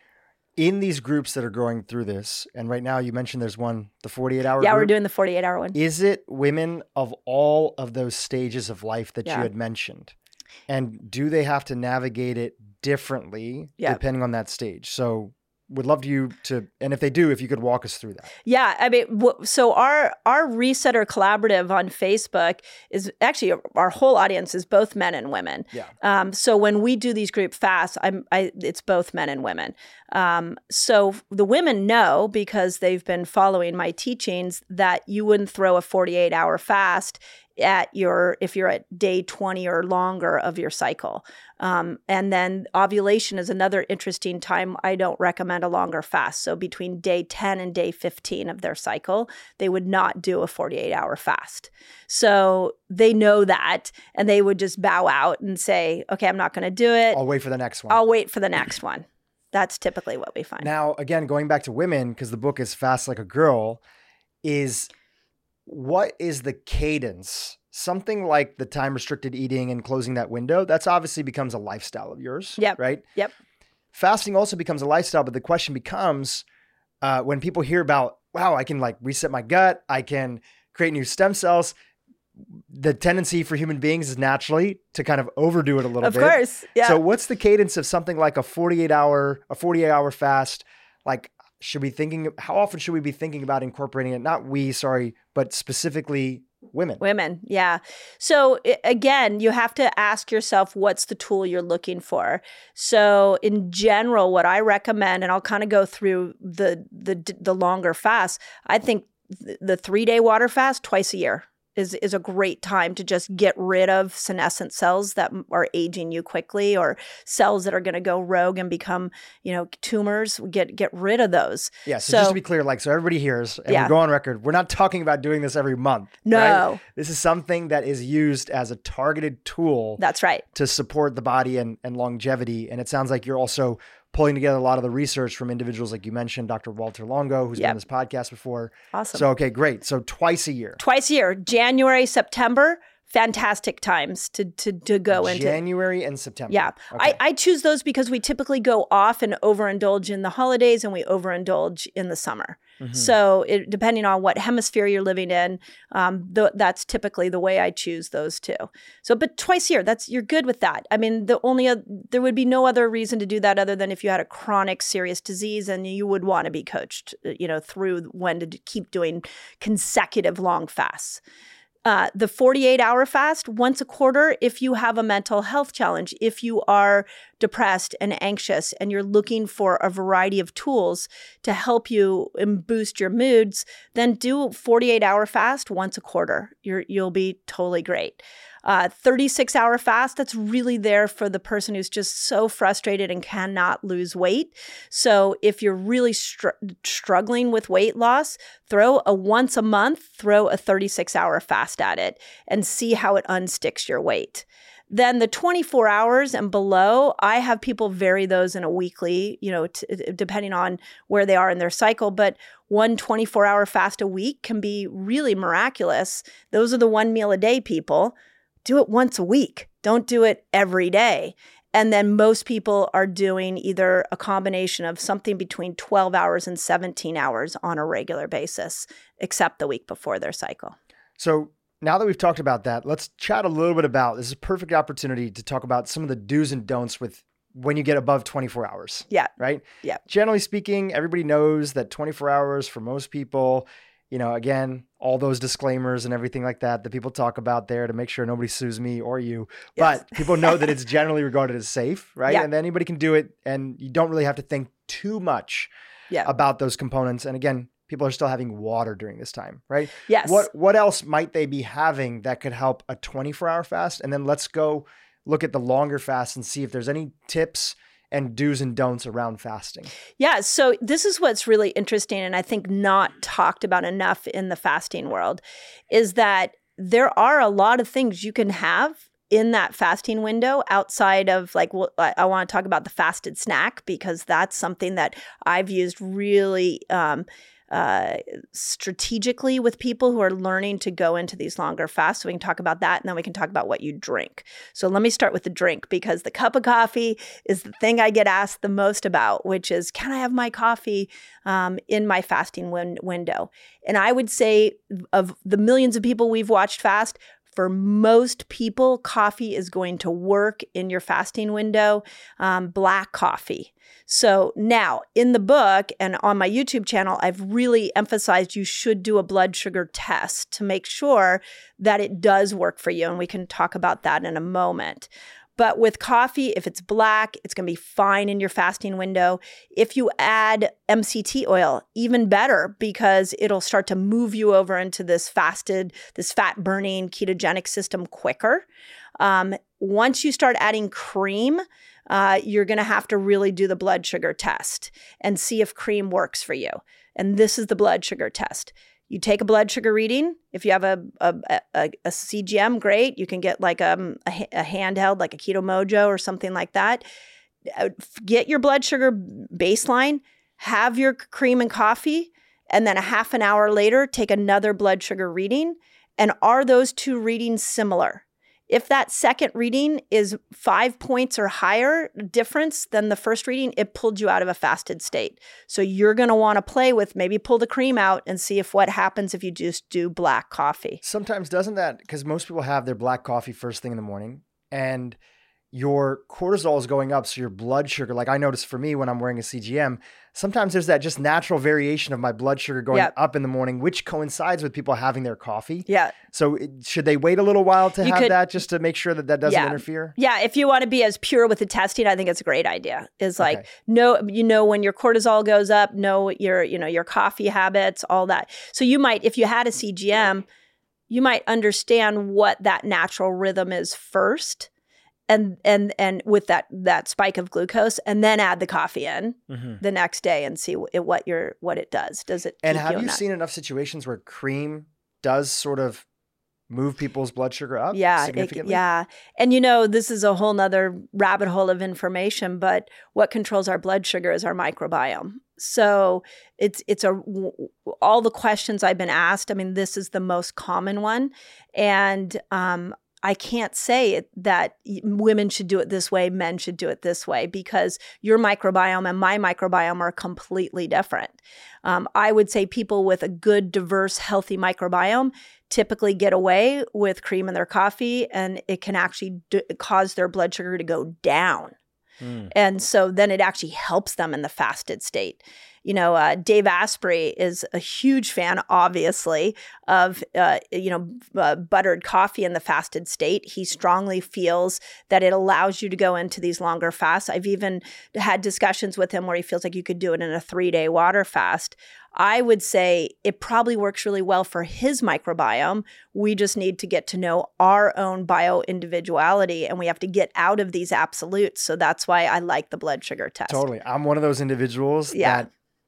In these groups that are going through this, and right now you mentioned there's one, the forty-eight hour Yeah, group. we're doing the forty-eight hour one. Is it women of all of those stages of life that Yeah. you had mentioned? And do they have to navigate it differently Yeah. depending on that stage? So would love you to, and if they do, if you could walk us through that. Yeah, I mean, w- so our our Resetter Collaborative on Facebook is actually our whole audience is both men and women. Yeah. Um, so when we do these group fasts, I'm I it's both men and women. Um, so the women know because they've been following my teachings that you wouldn't throw a forty-eight hour fast at your if you're at day twenty or longer of your cycle. Um, and then ovulation is another interesting time. I don't recommend a longer fast. So between day ten and day fifteen of their cycle, they would not do a forty-eight hour fast. So they know that, and they would just bow out and say, okay, I'm not going to do it. I'll wait for the next one. I'll wait for the next one. That's typically what we find. Now, again, going back to women, because the book is Fast Like a Girl, is what is the cadence? Something like the time restricted eating and closing that window, that's obviously becomes a lifestyle of yours, yep. right? Yep. Fasting also becomes a lifestyle, but the question becomes uh, when people hear about, wow, I can like reset my gut, I can create new stem cells. The tendency for human beings is naturally to kind of overdo it a little of bit. Of course, yeah. So what's the cadence of something like a forty-eight hour, a forty-eight hour fast? Like, should we thinking, how often should we be thinking about incorporating it? Not we, sorry, but specifically women. Women, yeah. So again, you have to ask yourself, what's the tool you're looking for? So in general, what I recommend, and I'll kind of go through the the the longer fast, I think the three-day water fast twice a year is is a great time to just get rid of senescent cells that are aging you quickly, or cells that are going to go rogue and become, you know, tumors. Get get rid of those. Yeah. So, so just to be clear, like, so everybody hears, and yeah. we go on record, we're not talking about doing this every month. No. Right? This is something that is used as a targeted tool. That's right. To support the body and, and longevity. And it sounds like you're also pulling together a lot of the research from individuals like you mentioned, Doctor Walter Longo, who's yep. been on this podcast before. Awesome. So, okay, great. So twice a year. Twice a year, January, September, fantastic times to to, to go into. January and September. Yeah. Okay. I, I choose those because we typically go off and overindulge in the holidays and we overindulge in the summer. Mm-hmm. So it, depending on what hemisphere you're living in, um, th- that's typically the way I choose those two. So, but twice a year, that's you're good with that. I mean, the only uh, there would be no other reason to do that other than if you had a chronic, serious disease, and you would want to be coached, you know, through when to keep doing consecutive long fasts. Uh, the forty-eight hour fast once a quarter if you have a mental health challenge, if you are depressed and anxious and you're looking for a variety of tools to help you and boost your moods, then do a forty-eight hour fast once a quarter. You're, you'll be totally great. Uh, thirty-six hour fast, that's really there for the person who's just so frustrated and cannot lose weight. So if you're really str- struggling with weight loss, throw a once a month, throw a thirty-six hour fast at it and see how it unsticks your weight. Then the twenty-four hours and below, I have people vary those in a weekly, you know, t- depending on where they are in their cycle. But one twenty-four hour fast a week can be really miraculous. Those are the one meal a day people. Do it once a week. Don't do it every day. And then most people are doing either a combination of something between twelve hours and seventeen hours on a regular basis, except the week before their cycle. So now that we've talked about that, let's chat a little bit about, this is a perfect opportunity to talk about some of the do's and don'ts with when you get above twenty-four hours. Yeah. Right? Yeah. Generally speaking, everybody knows that twenty-four hours for most people, you know, again, all those disclaimers and everything like that that people talk about there to make sure nobody sues me or you. Yes. But people know that it's generally regarded as safe, right? Yeah. And anybody can do it, and you don't really have to think too much yeah. about those components. And again, people are still having water during this time, right? Yes. What what else might they be having that could help a twenty-four hour fast? And then let's go look at the longer fast and see if there's any tips and do's and don'ts around fasting. Yeah. So this is what's really interesting, and I think not talked about enough in the fasting world, is that there are a lot of things you can have in that fasting window outside of, like, well, I, I want to talk about the fasted snack, because that's something that I've used really um, uh, strategically with people who are learning to go into these longer fasts. So we can talk about that, and then we can talk about what you drink. So let me start with the drink, because the cup of coffee is the thing I get asked the most about, which is, can I have my coffee um, in my fasting win- window? And I would say, of the millions of people we've watched fast, for most people, coffee is going to work in your fasting window, um, black coffee. So now in the book and on my YouTube channel, I've really emphasized you should do a blood sugar test to make sure that it does work for you. And we can talk about that in a moment. But with coffee, if it's black, it's going to be fine in your fasting window. If you add M C T oil, even better, because it'll start to move you over into this fasted, this fat burning ketogenic system quicker. Um, once you start adding cream, uh, you're going to have to really do the blood sugar test and see if cream works for you. And this is the blood sugar test. You take a blood sugar reading. If you have a a, a, a C G M, great. You can get like um, a, a handheld, like a Keto Mojo or something like that. Get your blood sugar baseline, have your cream and coffee, and then a half an hour later, take another blood sugar reading. And are those two readings similar? If that second reading is five points or higher difference than the first reading, it pulled you out of a fasted state. So you're going to want to play with maybe pull the cream out and see if what happens if you just do black coffee. Sometimes doesn't that, because most people have their black coffee first thing in the morning and your cortisol is going up. So your blood sugar, like I notice for me when I'm wearing a C G M, sometimes there's that just natural variation of my blood sugar going yep. up in the morning, which coincides with people having their coffee. Yeah. So it, should they wait a little while to you have could, that just to make sure that that doesn't yeah. interfere? Yeah. If you want to be as pure with the testing, I think it's a great idea. Is like, okay. know, you know, when your cortisol goes up, know your, you know, your coffee habits, all that. So you might, if you had a C G M, you might understand what that natural rhythm is first. And and and with that that spike of glucose, and then add the coffee in mm-hmm. the next day and see what, what your what it does. Does it? And keep have you, you that? seen enough situations where cream does sort of move people's blood sugar up? Yeah, significantly? It, yeah. And you know, this is a whole nother rabbit hole of information. But what controls our blood sugar is our microbiome. So it's it's a all the questions I've been asked. I mean, this is the most common one, and um. I can't say it, that women should do it this way, men should do it this way, because your microbiome and my microbiome are completely different. Um, I would say people with a good, diverse, healthy microbiome typically get away with cream in their coffee, and it can actually d- cause their blood sugar to go down. Mm. And so then it actually helps them in the fasted state. You know, uh, Dave Asprey is a huge fan, obviously, of, uh, you know, uh, buttered coffee in the fasted state. He strongly feels that it allows you to go into these longer fasts. I've even had discussions with him where he feels like you could do it in a three-day water fast. I would say it probably works really well for his microbiome. We just need to get to know our own bio-individuality, and we have to get out of these absolutes. So that's why I like the blood sugar test. Totally. I'm one of those individuals yeah. that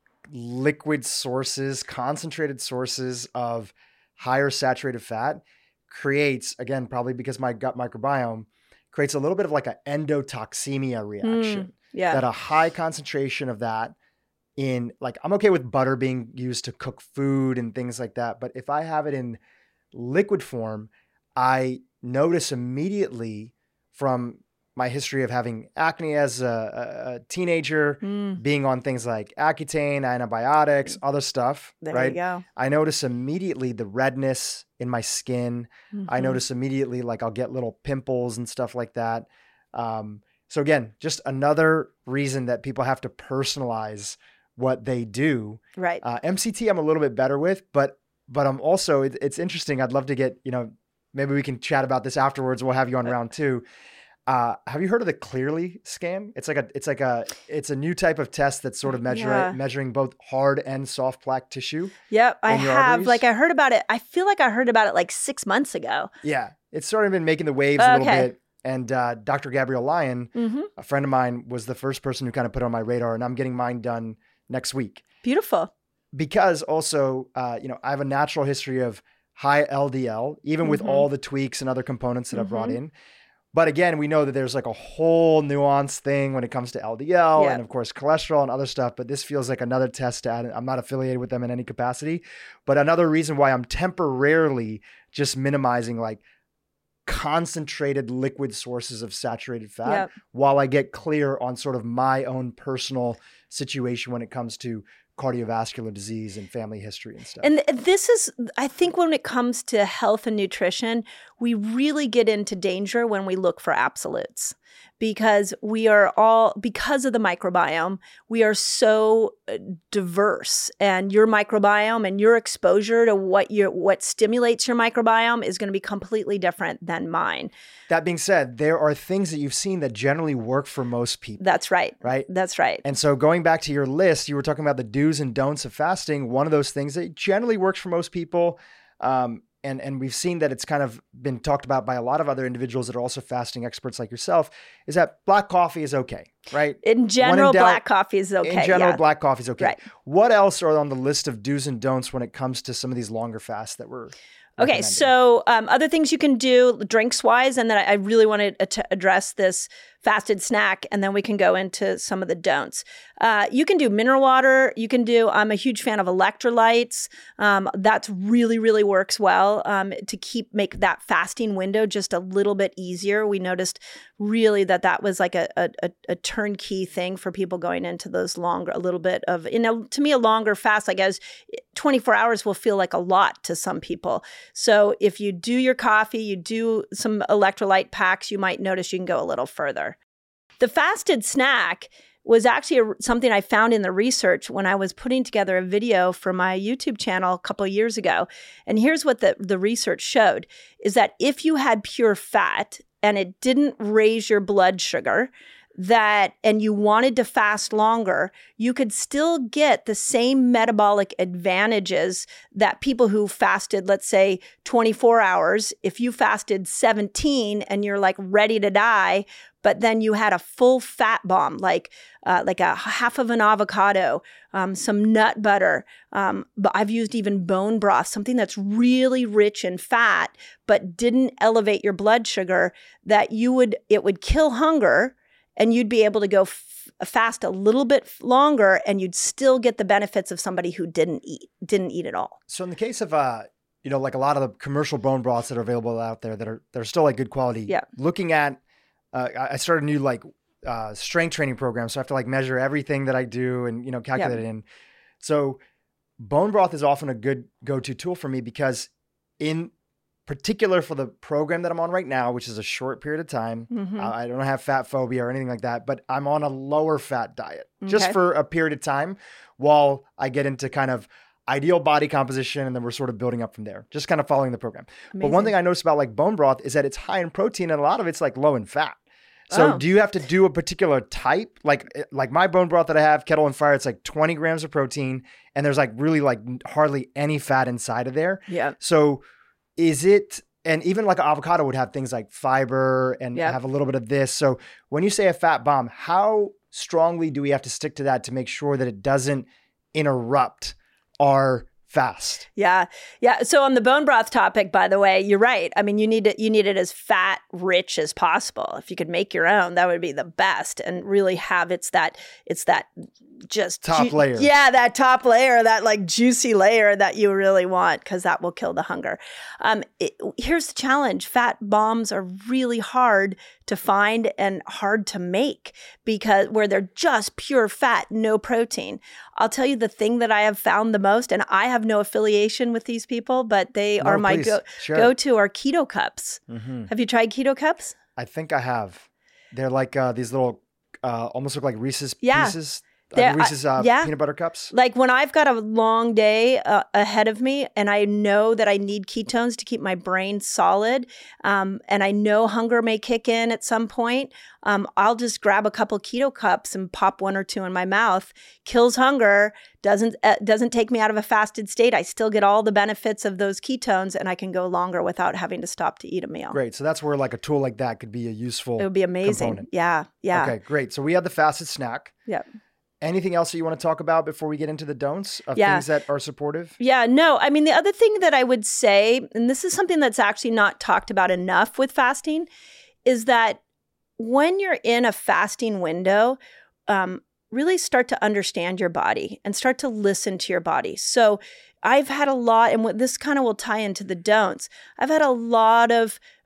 liquid sources, concentrated sources of higher saturated fat creates, again, probably because my gut microbiome creates a little bit of like an endotoxemia reaction. Mm, yeah. That a high concentration of that in, like, I'm okay with butter being used to cook food and things like that. But if I have it in liquid form, I notice immediately from my history of having acne as a, a teenager, mm. being on things like Accutane, antibiotics, other stuff, there right? You go. I notice immediately the redness in my skin. Mm-hmm. I notice immediately, like, I'll get little pimples and stuff like that. Um, so again, just another reason that people have to personalize what they do. Right. Uh, M C T I'm a little bit better with, but but I'm also, it, it's interesting. I'd love to get, you know, maybe we can chat about this afterwards. We'll have you on round two. Uh, have you heard of the Clearly scan? It's like a, it's like a, it's a new type of test that's sort of measure, yeah. measuring both hard and soft plaque tissue. Yep, I have. Arteries. Like I heard about it. I feel like I heard about it like six months ago. Yeah, it's sort of been making the waves okay. a little bit. And uh, Doctor Gabrielle Lyon, mm-hmm. a friend of mine, was the first person who kind of put it on my radar, and I'm getting mine done next week. Beautiful. Because also, uh, you know, I have a natural history of high L D L, even mm-hmm. with all the tweaks and other components that mm-hmm. I've brought in. But again, we know that there's like a whole nuance thing when it comes to L D L yeah. and of course cholesterol and other stuff. But this feels like another test to add. I'm not affiliated with them in any capacity, but another reason why I'm temporarily just minimizing like concentrated liquid sources of saturated fat yep. while I get clear on sort of my own personal situation when it comes to cardiovascular disease and family history and stuff. And this is, I think when it comes to health and nutrition, we really get into danger when we look for absolutes. Because we are all, because of the microbiome, we are so diverse, and your microbiome and your exposure to what your what stimulates your microbiome is going to be completely different than mine. That being said, there are things that you've seen that generally work for most people. That's right. Right? That's right. And so going back to your list, you were talking about the do's and don'ts of fasting. One of those things that generally works for most people, um, And and we've seen that it's kind of been talked about by a lot of other individuals that are also fasting experts like yourself, is that black coffee is okay, right? In general, in doubt, black coffee is okay. In general, yeah. black coffee is okay. Right. What else are on the list of do's and don'ts when it comes to some of these longer fasts that we're Okay, so um, other things you can do drinks-wise, and then I, I really wanted to address this fasted snack, and then we can go into some of the don'ts. Uh, you can do mineral water. You can do, I'm a huge fan of electrolytes. Um, that's really, really works well um, to keep, make that fasting window just a little bit easier. We noticed really that that was like a, a, a turnkey thing for people going into those longer, a little bit of, you know, to me, a longer fast, I guess, twenty-four hours will feel like a lot to some people. So if you do your coffee, you do some electrolyte packs, you might notice you can go a little further. The fasted snack was actually a, something I found in the research when I was putting together a video for my YouTube channel a couple of years ago. And here's what the, the research showed, is that if you had pure fat and it didn't raise your blood sugar, that, and you wanted to fast longer, you could still get the same metabolic advantages that people who fasted, let's say twenty-four hours, if you fasted seventeen and you're like ready to die, but then you had a full fat bomb, like uh, like a half of an avocado, um, some nut butter. Um, but I've used even bone broth, something that's really rich in fat, but didn't elevate your blood sugar, that you would, it would kill hunger, and you'd be able to go f- fast a little bit longer, and you'd still get the benefits of somebody who didn't eat, didn't eat at all. So in the case of, uh, you know, like a lot of the commercial bone broths that are available out there that are, that are still like good quality, yeah. looking at, uh, I started a new like uh, strength training program. So I have to like measure everything that I do and, you know, calculate yeah. it in. So bone broth is often a good go-to tool for me, because in particular for the program that I'm on right now, which is a short period of time. Mm-hmm. Uh, I don't have fat phobia or anything like that, but I'm on a lower fat diet okay. just for a period of time while I get into kind of ideal body composition. And then we're sort of building up from there, just kind of following the program. Amazing. But one thing I noticed about like bone broth is that it's high in protein and a lot of it's like low in fat. So oh. do you have to do a particular type? Like, like my bone broth that I have, Kettle and Fire, it's like twenty grams of protein and there's like really like hardly any fat inside of there. Yeah. So is it, and even like an avocado would have things like fiber and yep. have a little bit of this. So when you say a fat bomb, how strongly do we have to stick to that to make sure that it doesn't interrupt our fast? Yeah. Yeah. So on the bone broth topic, by the way, you're right. I mean, you need it, you need it as fat rich as possible. If you could make your own, that would be the best, and really have it's that, it's that just top ju- layer. Yeah. That top layer, that like juicy layer that you really want, because that will kill the hunger. Um, it, here's the challenge. Fat bombs are really hard to find and hard to make, because where they're just pure fat, no protein. I'll tell you the thing that I have found the most, and I have no affiliation with these people, but they no, are my go, sure. go-to are keto cups. Mm-hmm. Have you tried keto cups? I think I have. They're like uh, these little, uh, almost look like Reese's yeah. pieces. Uh, Reese's uh, yeah. peanut butter cups. Like when I've got a long day uh, ahead of me and I know that I need ketones to keep my brain solid, um, and I know hunger may kick in at some point, um, I'll just grab a couple keto cups and pop one or two in my mouth. Kills hunger, doesn't uh, doesn't take me out of a fasted state. I still get all the benefits of those ketones, and I can go longer without having to stop to eat a meal. Great. So that's where like a tool like that could be a useful It would be amazing. component. Yeah. Yeah. Okay, great. So we had the fasted snack. Yep. Anything else that you want to talk about before we get into the don'ts of yeah. things that are supportive? Yeah, no. I mean, the other thing that I would say, and this is something that's actually not talked about enough with fasting, is that when you're in a fasting window, um, really start to understand your body and start to listen to your body. So I've had a lot, and what this kind of will tie into the don'ts, I've had a lot of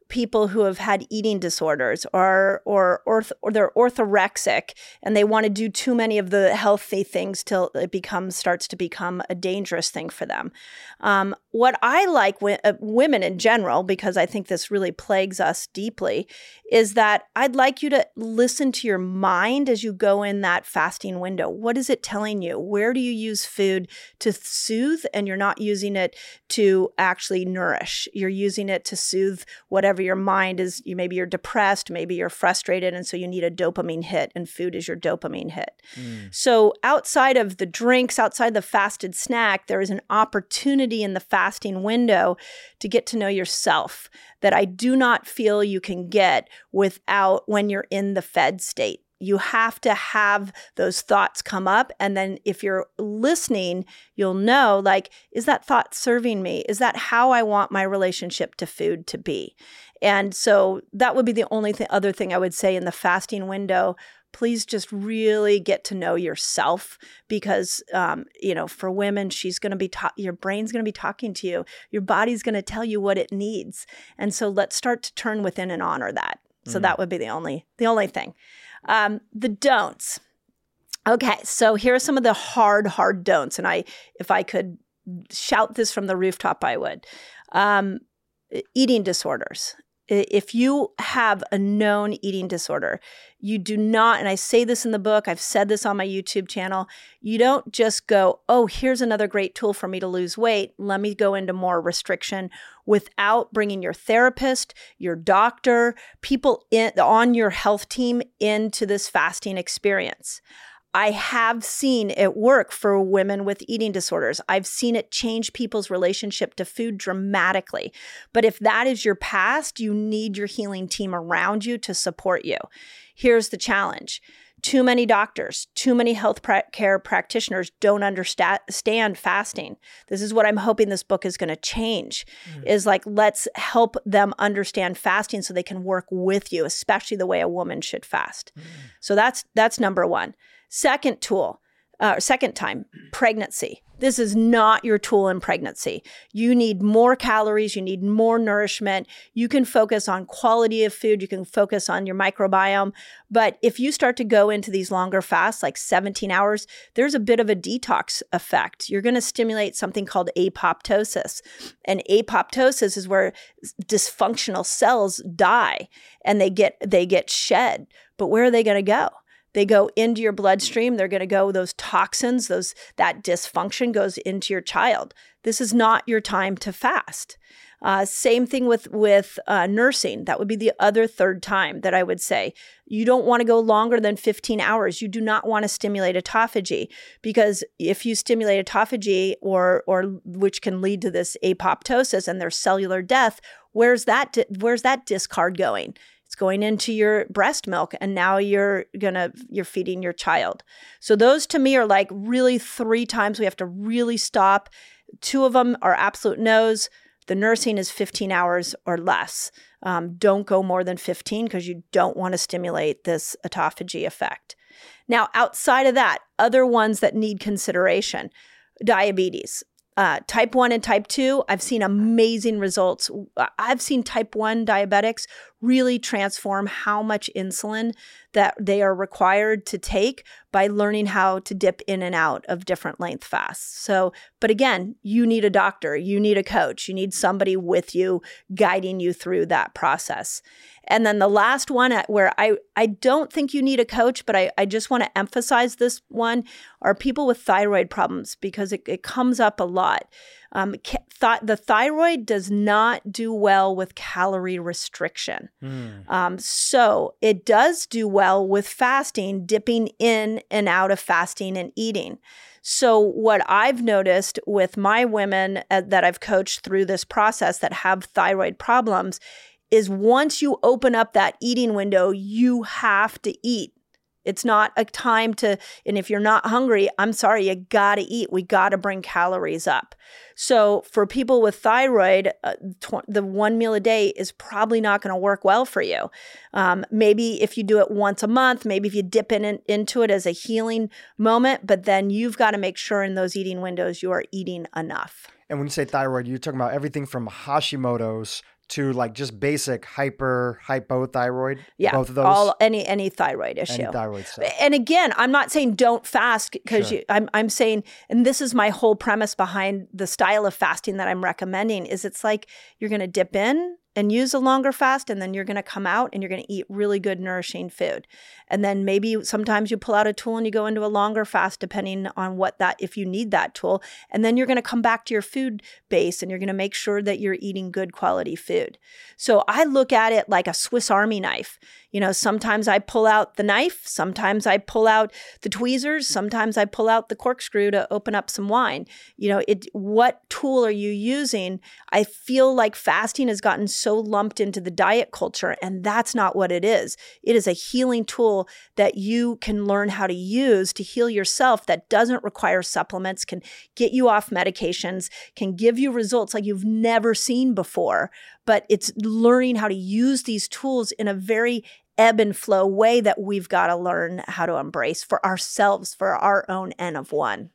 people who have had eating disorders or or, orth- or they're orthorexic and they want to do too many of the healthy things till it becomes starts to become a dangerous thing for them. Um, what I like with uh, women in general, because I think this really plagues us deeply, is that I'd like you to listen to your mind as you go in that fasting window. What is it telling you? Where do you use food to soothe and you're not using it to actually nourish? You're using it to soothe whatever your mind is. You maybe you're depressed, maybe you're frustrated, and so you need a dopamine hit, and food is your dopamine hit. Mm. So outside of the drinks, outside the fasted snack, there is an opportunity in the fasting window to get to know yourself that I do not feel you can get without when you're in the fed state. You have to have those thoughts come up. And then if you're listening, you'll know, like, is that thought serving me? Is that how I want my relationship to food to be? And so that would be the only th- other thing I would say in the fasting window. Please just really get to know yourself because, um, you know, for women, she's going to be, ta- your brain's going to be talking to you. Your body's going to tell you what it needs. And so let's start to turn within and honor that. So mm. that would be the only, the only thing. Um, the don'ts. Okay, so here are some of the hard, hard don'ts. And I, if I could shout this from the rooftop, I would. Um, eating disorders. If you have a known eating disorder, you do not, and I say this in the book, I've said this on my YouTube channel, you don't just go, oh, here's another great tool for me to lose weight. Let me go into more restriction without bringing your therapist, your doctor, people in, on your health team into this fasting experience. I have seen it work for women with eating disorders. I've seen it change people's relationship to food dramatically. But if that is your past, you need your healing team around you to support you. Here's the challenge. Too many doctors, too many health pra- care practitioners don't understand fasting. This is what I'm hoping this book is going to change, mm. is like, let's help them understand fasting so they can work with you, especially the way a woman should fast. Mm. So that's that's number one. Second tool, uh, second time, pregnancy. This is not your tool in pregnancy. You need more calories. You need more nourishment. You can focus on quality of food. You can focus on your microbiome. But if you start to go into these longer fasts, like seventeen hours, there's a bit of a detox effect. You're going to stimulate something called apoptosis. And apoptosis is where dysfunctional cells die and they get they get shed. But where are they going to go? They go into your bloodstream. They're going to go, those toxins, those that dysfunction goes into your child. This is not your time to fast. Uh, same thing with, with uh, nursing. That would be the other third time that I would say. You don't want to go longer than fifteen hours. You do not want to stimulate autophagy because if you stimulate autophagy or, or which can lead to this apoptosis and their cellular death, where's that, di- where's that discard going? It's going into your breast milk and now you're gonna, you're feeding your child. So those to me are like really three times we have to really stop. Two of them are absolute no's. The nursing is fifteen hours or less. Um, don't go more than fifteen because you don't want to stimulate this autophagy effect. Now, outside of that, other ones that need consideration, diabetes. Uh, type one and type two, I've seen amazing results. I've seen type one diabetics really transform how much insulin that they are required to take by learning how to dip in and out of different length fasts. So, but again, you need a doctor, you need a coach, you need somebody with you guiding you through that process. And then the last one where I, I don't think you need a coach, but I, I just want to emphasize this one are people with thyroid problems because it, it comes up a lot. Um, th- the thyroid does not do well with calorie restriction. Mm. Um, so it does do well with fasting, dipping in and out of fasting and eating. So what I've noticed with my women uh, that I've coached through this process that have thyroid problems is once you open up that eating window, you have to eat. It's not a time to, and if you're not hungry, I'm sorry, you gotta eat. We gotta bring calories up. So for people with thyroid, uh, tw- the one meal a day is probably not gonna work well for you. Um, maybe if you do it once a month, maybe if you dip in, in into it as a healing moment, but then you've gotta make sure in those eating windows you are eating enough. And when you say thyroid, you're talking about everything from Hashimoto's to like just basic hyper, hypothyroid? Yeah, both of those? all any any thyroid issue. Any thyroid stuff. And again, I'm not saying don't fast because Sure. you. I'm I'm saying, and this is my whole premise behind the style of fasting that I'm recommending. Is it's like you're going to dip in and use a longer fast, and then you're going to come out and you're going to eat really good, nourishing food. And then maybe sometimes you pull out a tool and you go into a longer fast, depending on what that, if you need that tool. And then you're going to come back to your food base and you're going to make sure that you're eating good quality food. So I look at it like a Swiss Army knife. You know, sometimes I pull out the knife, sometimes I pull out the tweezers, sometimes I pull out the corkscrew to open up some wine. You know, it. What tool are you using? I feel like fasting has gotten so lumped into the diet culture, and that's not what it is. It is a healing tool that you can learn how to use to heal yourself that doesn't require supplements, can get you off medications, can give you results like you've never seen before. But it's learning how to use these tools in a very ebb and flow way that we've got to learn how to embrace for ourselves, for our own N of one.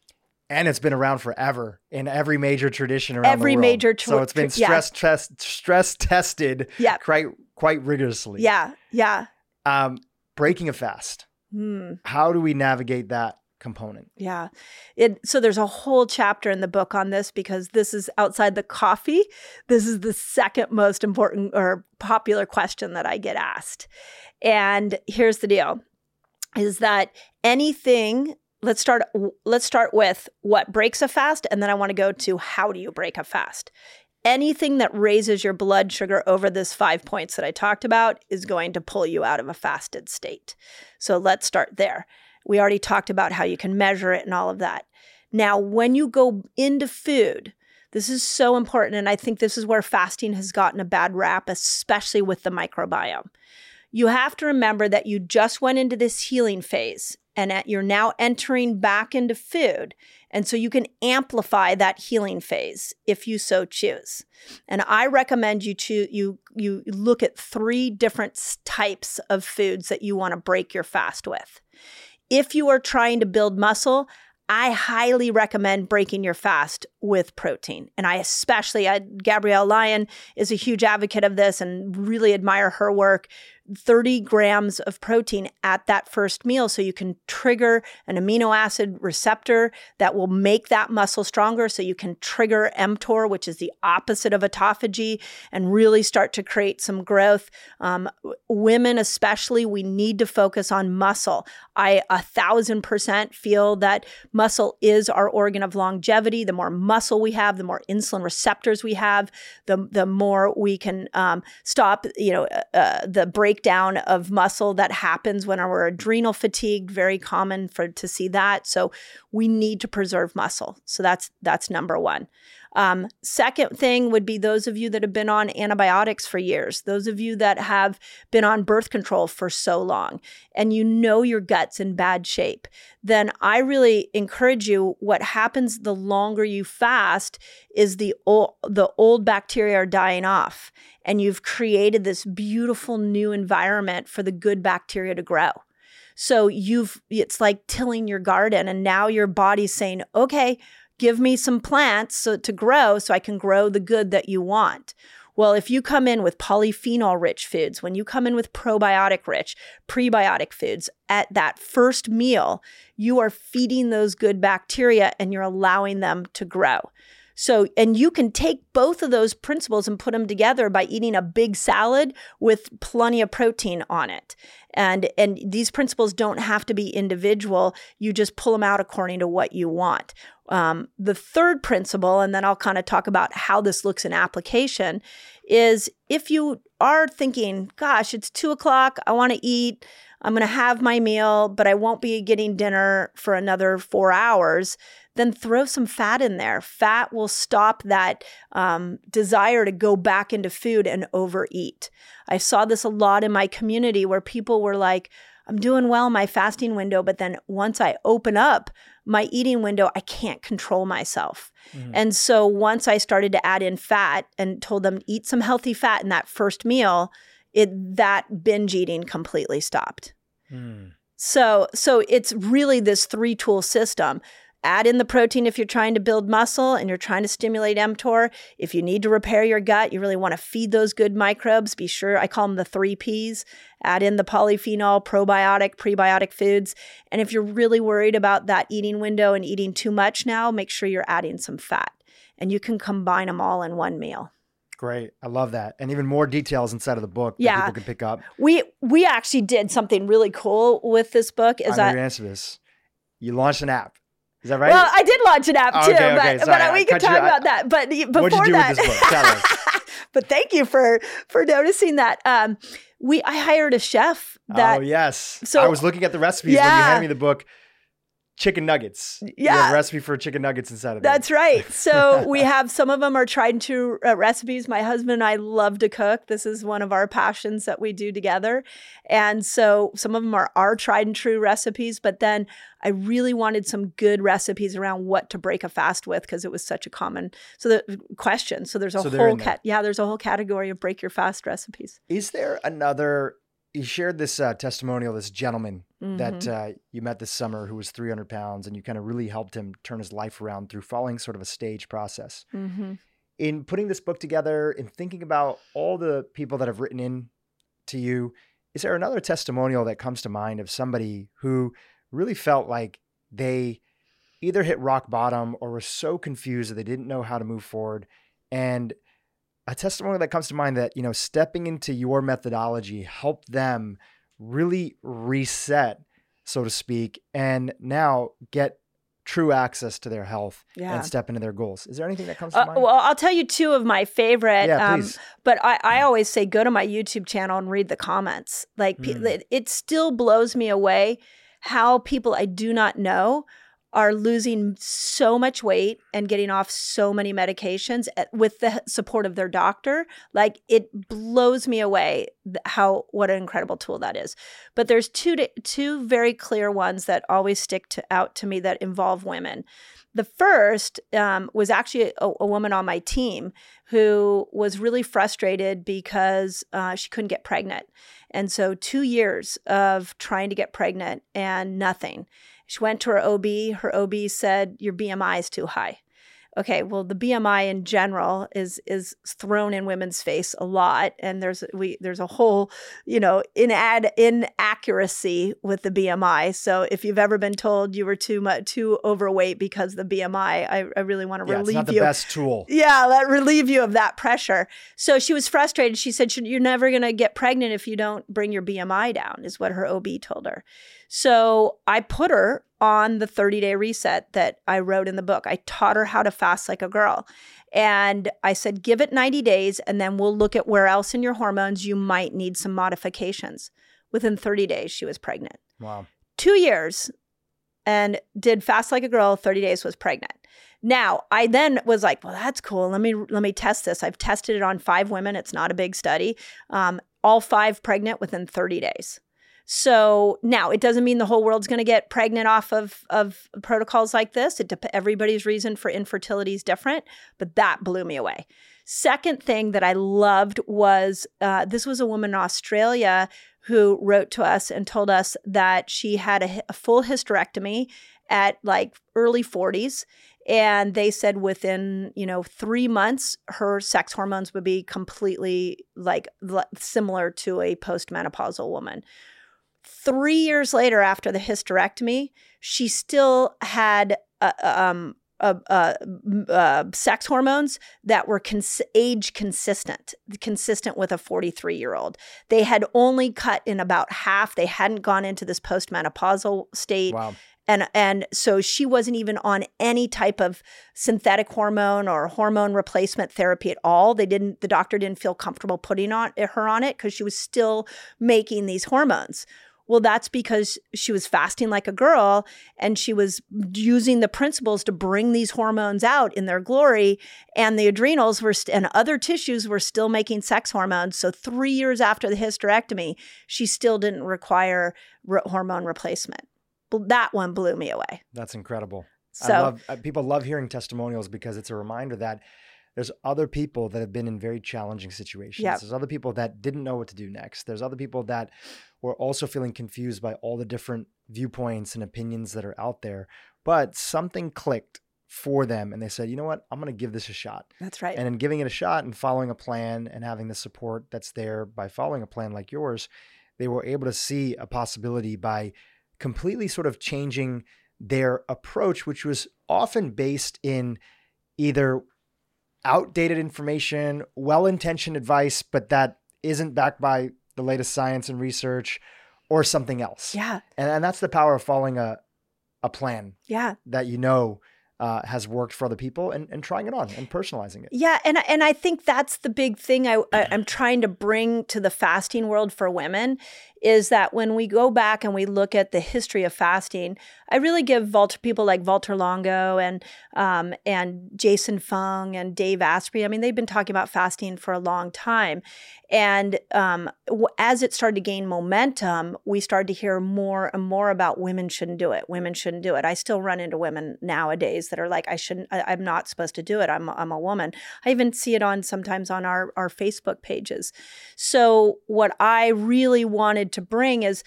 And it's been around forever in every major tradition around Every the world. major tra- So it's been yeah. stress test, stress tested Yeah. quite quite rigorously. Yeah, yeah. Um, breaking a fast. Hmm. How do we navigate that component? Yeah. It, so there's a whole chapter in the book on this because this is outside the coffee. This is the second most important or popular question that I get asked. And here's the deal, is that anything, let's start, let's start with what breaks a fast. And then I want to go to how do you break a fast? Anything that raises your blood sugar over this five points that I talked about is going to pull you out of a fasted state. So let's start there. We already talked about how you can measure it and all of that. Now, when you go into food, this is so important. And I think this is where fasting has gotten a bad rap, especially with the microbiome. You have to remember that you just went into this healing phase and that you're now entering back into food. And so you can amplify that healing phase if you so choose. And I recommend you to you you look at three different types of foods that you want to break your fast with. If you are trying to build muscle, I highly recommend breaking your fast with protein. And I especially, I, Gabrielle Lyon is a huge advocate of this and really admire her work. thirty grams of protein at that first meal so you can trigger an amino acid receptor that will make that muscle stronger so you can trigger mTOR, which is the opposite of autophagy, and really start to create some growth. Um, women especially, we need to focus on muscle. I a thousand percent feel that muscle is our organ of longevity. The more muscle we have, the more insulin receptors we have, the, the more we can um, stop, you know, uh, the breakdown of muscle that happens when we're adrenal fatigued. Very common for to see that. So we need to preserve muscle. So that's that's number one. Um, second thing would be those of you that have been on antibiotics for years, those of you that have been on birth control for so long, and you know your gut's in bad shape, then I really encourage you, what happens the longer you fast is the old, the old bacteria are dying off, and you've created this beautiful new environment for the good bacteria to grow. So you've, it's like tilling your garden, and now your body's saying, okay, give me some plants so, to grow so I can grow the good that you want. Well, if you come in with polyphenol-rich foods, when you come in with probiotic-rich, prebiotic foods, at that first meal, you are feeding those good bacteria and you're allowing them to grow. So, and you can take both of those principles and put them together by eating a big salad with plenty of protein on it. And, and these principles don't have to be individual. You just pull them out according to what you want. Um, the third principle, and then I'll kind of talk about how this looks in application, is if you are thinking, gosh, it's two o'clock, I want to eat, I'm going to have my meal, but I won't be getting dinner for another four hours, then throw some fat in there. Fat will stop that um, desire to go back into food and overeat. I saw this a lot in my community where people were like, I'm doing well in my fasting window, but then once I open up my eating window, I can't control myself. Mm. And so once I started to add in fat and told them eat some healthy fat in that first meal, it that binge eating completely stopped. Mm. So, so it's really this three-tool system. Add in the protein if you're trying to build muscle and you're trying to stimulate mTOR. If you need to repair your gut, you really want to feed those good microbes. Be sure, I call them the three Ps. Add in the polyphenol, probiotic, prebiotic foods. And if you're really worried about that eating window and eating too much now, make sure you're adding some fat. And you can combine them all in one meal. Great. I love that. And even more details inside of the book that yeah. people can pick up. We we actually did something really cool with this book. Is I know that your answer to this. You launched an app. Is that right? Well, I did launch an app too, okay, okay, but, sorry, but we can talk you, about I, that. But before what'd you do that, with this book? Tell us. But thank you for for noticing that. Um, we I hired a chef. That oh yes. So I was looking at the recipes yeah. when you handed me the book. Chicken nuggets. Yeah. You have a recipe for chicken nuggets inside of there. That's right. So we have some of them are tried and true uh, recipes. My husband and I love to cook. This is one of our passions that we do together. And so some of them are, are tried and true recipes, but then I really wanted some good recipes around what to break a fast with because it was such a common so the question. So there's a so whole cat. Yeah, there's a whole category of break your fast recipes. Is there another? You shared this uh, testimonial, this gentleman mm-hmm. that uh, you met this summer who was three hundred pounds, and you kind of really helped him turn his life around through following sort of a stage process. Mm-hmm. In putting this book together and thinking about all the people that have written in to you, is there another testimonial that comes to mind of somebody who really felt like they either hit rock bottom or were so confused that they didn't know how to move forward? And a testimony that comes to mind that, you know, stepping into your methodology helped them really reset, so to speak, and now get true access to their health yeah. and step into their goals. Is there anything that comes to uh, mind? Well, I'll tell you two of my favorite. Yeah, um, please. But I, I always say, go to my YouTube channel and read the comments. Like mm. it, it still blows me away how people I do not know are losing so much weight and getting off so many medications with the support of their doctor. Like it blows me away how, what an incredible tool that is. But there's two, two very clear ones that always stick to, out to me that involve women. The first um, was actually a, a woman on my team who was really frustrated because uh, she couldn't get pregnant. And so two years of trying to get pregnant and nothing. She went to her O B. Her O B said, your B M I is too high. Okay, well, the B M I in general is is thrown in women's face a lot, and there's we there's a whole, you know, inad inaccuracy with the B M I. So if you've ever been told you were too much too overweight because of the B M I, I, I really want to yeah, relieve it's not the you. best tool. Yeah, let relieve you of that pressure. So she was frustrated. She said, "You're never going to get pregnant if you don't bring your B M I down," is what her O B told her. So I put her on the thirty-day reset that I wrote in the book. I taught her how to fast like a girl. And I said, give it ninety days, and then we'll look at where else in your hormones you might need some modifications. Within thirty days, she was pregnant. Wow. Two years and did fast like a girl, thirty days was pregnant. Now, I then was like, well, that's cool. Let me let me test this. I've tested it on five women. It's not a big study. Um, all five pregnant within thirty days. So now it doesn't mean the whole world's going to get pregnant off of, of protocols like this. It de- everybody's reason for infertility is different, but that blew me away. Second thing that I loved was uh, this was a woman in Australia who wrote to us and told us that she had a, a full hysterectomy at like early forties. And they said within, you know, three months, her sex hormones would be completely like l- similar to a postmenopausal woman. Three years later, after the hysterectomy, she still had uh, um, uh, uh, uh, sex hormones that were cons- age consistent, consistent with a forty-three-year-old. They had only cut in about half. They hadn't gone into this postmenopausal state. Wow. And and so she wasn't even on any type of synthetic hormone or hormone replacement therapy at all. They didn't. The doctor didn't feel comfortable putting on her on it because she was still making these hormones. Well, that's because she was fasting like a girl and she was using the principles to bring these hormones out in their glory, and the adrenals were st- and other tissues were still making sex hormones. So three years after the hysterectomy, she still didn't require re- hormone replacement. That one blew me away. That's incredible. So I love, people love hearing testimonials because it's a reminder that there's other people that have been in very challenging situations. Yep. There's other people that didn't know what to do next. There's other people that were also feeling confused by all the different viewpoints and opinions that are out there. but something clicked for them and they said, you know what, I'm going to give this a shot. That's right. And in giving it a shot and following a plan and having the support that's there by following a plan like yours, they were able to see a possibility by completely sort of changing their approach, which was often based in either outdated information, well-intentioned advice, but that isn't backed by the latest science and research, or something else. Yeah. And, and that's the power of following a, a plan Yeah. that you know Uh, has worked for other people and, and trying it on and personalizing it. Yeah. And, and I think that's the big thing I, I, I'm trying to bring to the fasting world for women is that when we go back and we look at the history of fasting, I really give Walter, people like Walter Longo and um, and Jason Fung and Dave Asprey. I mean, they've been talking about fasting for a long time. And um, w- as it started to gain momentum, we started to hear more and more about women shouldn't do it. Women shouldn't do it. I still run into women nowadays that are like, I shouldn't, I, I'm not supposed to do it. I'm, I'm a woman. I even see it on sometimes on our, our Facebook pages. So what I really wanted to bring is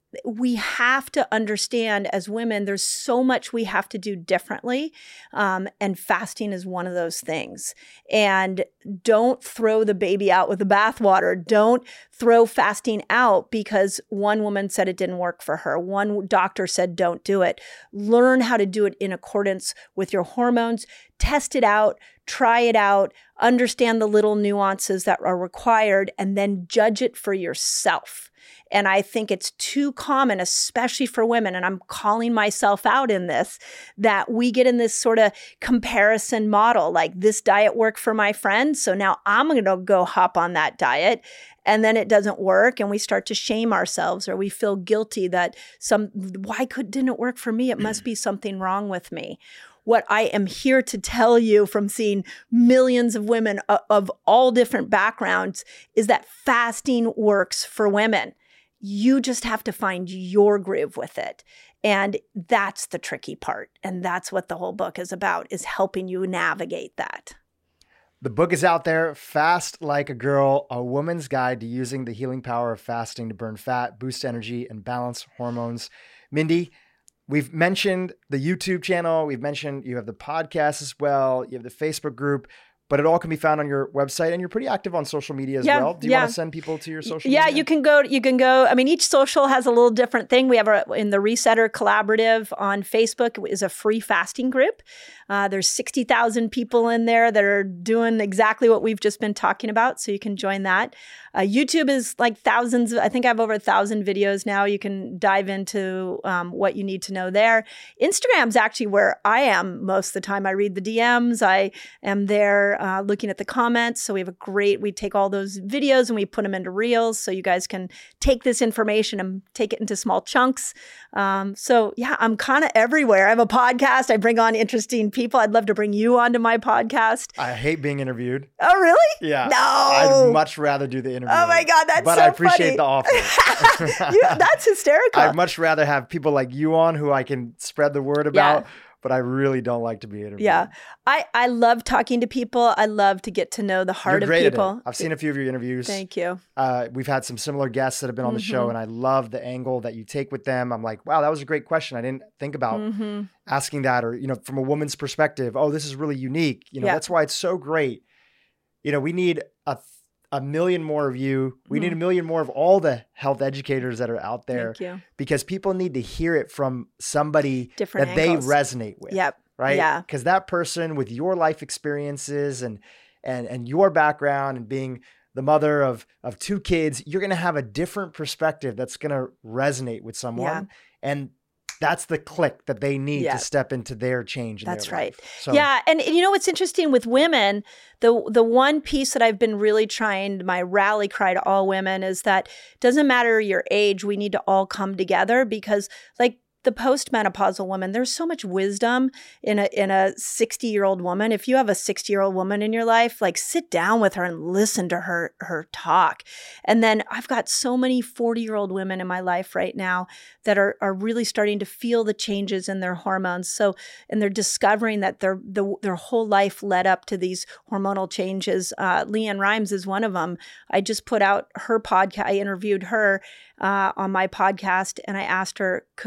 we have to understand as women, there's so much we have to do differently. Um, and fasting is one of those things. And don't throw the baby out with the bathwater. Don't throw fasting out because one woman said it didn't work for her. One doctor said, don't do it. Learn how to do it in accordance with your hormones. Test it out, try it out, understand the little nuances that are required, and then judge it for yourself. And I think it's too common, especially for women, and I'm calling myself out in this, that we get in this sort of comparison model, like this diet worked for my friend, so now I'm going to go hop on that diet. And then it doesn't work and we start to shame ourselves or we feel guilty that some, why could, didn't it work for me? It must be something wrong with me. What I am here to tell you from seeing millions of women of, of all different backgrounds is that fasting works for women. You just have to find your groove with it. And that's the tricky part. And that's what the whole book is about, is helping you navigate that. The book is out there, Fast Like a Girl, A Woman's Guide to Using the Healing Power of Fasting to Burn Fat, Boost Energy, and Balance Hormones. Mindy, we've mentioned the YouTube channel. We've mentioned you have the podcast as well. You have the Facebook group. But it all can be found on your website, and you're pretty active on social media as yeah, well. Do you yeah. want to send people to your social yeah, media? Yeah, you can go, you can go. I mean, each social has a little different thing. We have a, in the Resetter Collaborative on Facebook is a free fasting group. Uh, there's sixty thousand people in there that are doing exactly what we've just been talking about. So you can join that. Uh, YouTube is like thousands. I think I have over a thousand videos now. You can dive into um, what you need to know there. Instagram's actually where I am most of the time. I read the D Ms. I am there uh, looking at the comments. So we have a great, we take all those videos and we put them into reels. So you guys can take this information and take it into small chunks. Um, so yeah, I'm kind of everywhere. I have a podcast. I bring on interesting people. I'd love to bring you onto my podcast. I hate being interviewed. Oh, really? Yeah. No. I'd much rather do the interview. Oh my God, that's but so I appreciate funny. the offer. Yeah, that's hysterical. I'd much rather have people like you on who I can spread the word about, Yeah. but I really don't like to be interviewed. Yeah. I, I love talking to people. I love to get to know the heart You're great of people. At it. I've seen a few of your interviews. Thank you. Uh, we've had some similar guests that have been on the Mm-hmm. show, and I love the angle that you take with them. I'm like, wow, that was a great question. I didn't think about Mm-hmm. asking that, or, you know, from a woman's perspective, oh, this is really unique. You know, Yeah. that's why it's so great. You know, we need a a million more of you. We Mm-hmm. need a million more of all the health educators that are out there, Thank you. because people need to hear it from somebody Different that angles. they resonate with. Yep. Right. Yeah. Because that person with your life experiences and, and, and your background and being the mother of, of two kids, you're going to have a different perspective that's going to resonate with someone. Yeah. And that's the click that they need Yeah. to step into their change in That's their right. life. So, Yeah. And, and you know what's interesting with women, the the one piece that I've been really trying, my rally cry to all women is that it doesn't matter your age, we need to all come together, because like the postmenopausal woman, there's so much wisdom in a in a sixty-year-old woman. If you have a sixty-year-old woman in your life, like sit down with her and listen to her her talk. And then I've got so many forty-year-old women in my life right now that are are really starting to feel the changes in their hormones. So, and they're discovering that their the, their whole life led up to these hormonal changes. Uh, Leanne Rimes is one of them. I just put out her podcast. I interviewed her uh, on my podcast, and I asked her, could we just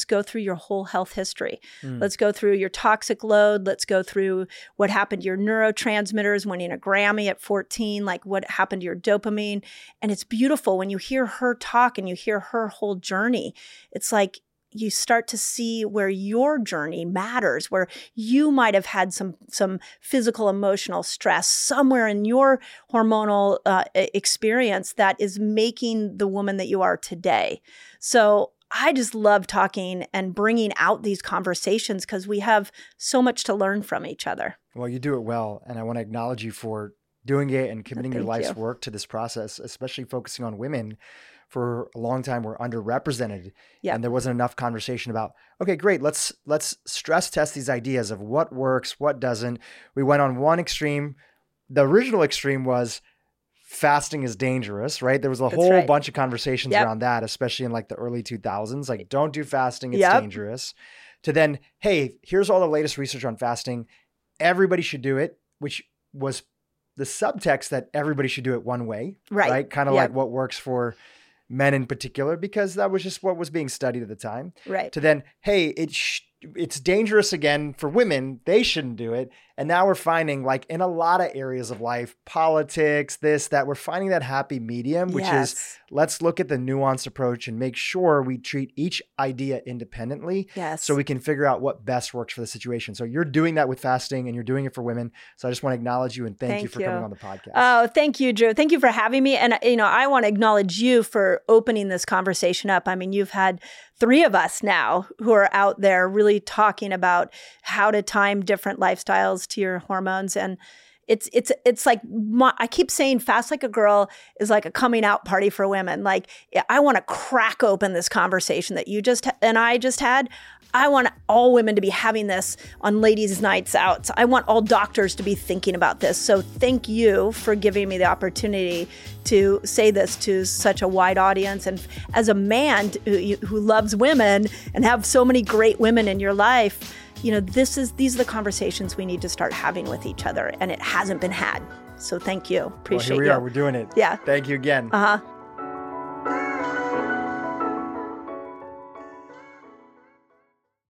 go through your whole health history. Mm. Let's go through your toxic load. Let's go through what happened to your neurotransmitters, winning a Grammy at fourteen, like what happened to your dopamine. And it's beautiful when you hear her talk and you hear her whole journey. It's like, you start to see where your journey matters, where you might have had some some physical, emotional stress somewhere in your hormonal uh, experience that is making the woman that you are today. So I just love talking and bringing out these conversations because we have so much to learn from each other. Well, you do it well, and I want to acknowledge you for doing it and committing your life's you. work to this process, especially focusing on women. For a long time, we're underrepresented, yep. and there wasn't enough conversation about, okay, great, let's let's stress test these ideas of what works, what doesn't. We went on one extreme. The original extreme was fasting is dangerous, right? There was a That's whole right. bunch of conversations yep. around that, especially in like the early two thousands, like don't do fasting, it's yep. dangerous. To then, hey, here's all the latest research on fasting. Everybody should do it, which was the subtext that everybody should do it one way, right? right? Kind of yep. like what works for men in particular, because that was just what was being studied at the time. Right. To then, hey, it sh- it's dangerous again for women. They shouldn't do it. And now we're finding, like in a lot of areas of life, politics, this, that, we're finding that happy medium, which yes. is let's look at the nuanced approach and make sure we treat each idea independently yes. so we can figure out what best works for the situation. So you're doing that with fasting and you're doing it for women. So I just want to acknowledge you and thank, thank you for you. coming on the podcast. Oh, thank you, Drew. Thank you for having me. And, you know, I want to acknowledge you for opening this conversation up. I mean, you've had three of us now who are out there really talking about how to time different lifestyles to your hormones. And it's it's it's like, my, I keep saying Fast Like a Girl is like a coming out party for women. Like, I want to crack open this conversation that you just and I just had. I want all women to be having this on ladies' nights out. So I want all doctors to be thinking about this. So thank you for giving me the opportunity to say this to such a wide audience. And as a man who, who loves women and have so many great women in your life, you know, this is these are the conversations we need to start having with each other. And it hasn't been had. So thank you. Appreciate well, here we you. are. We're doing it. Yeah. Thank you again. Uh-huh.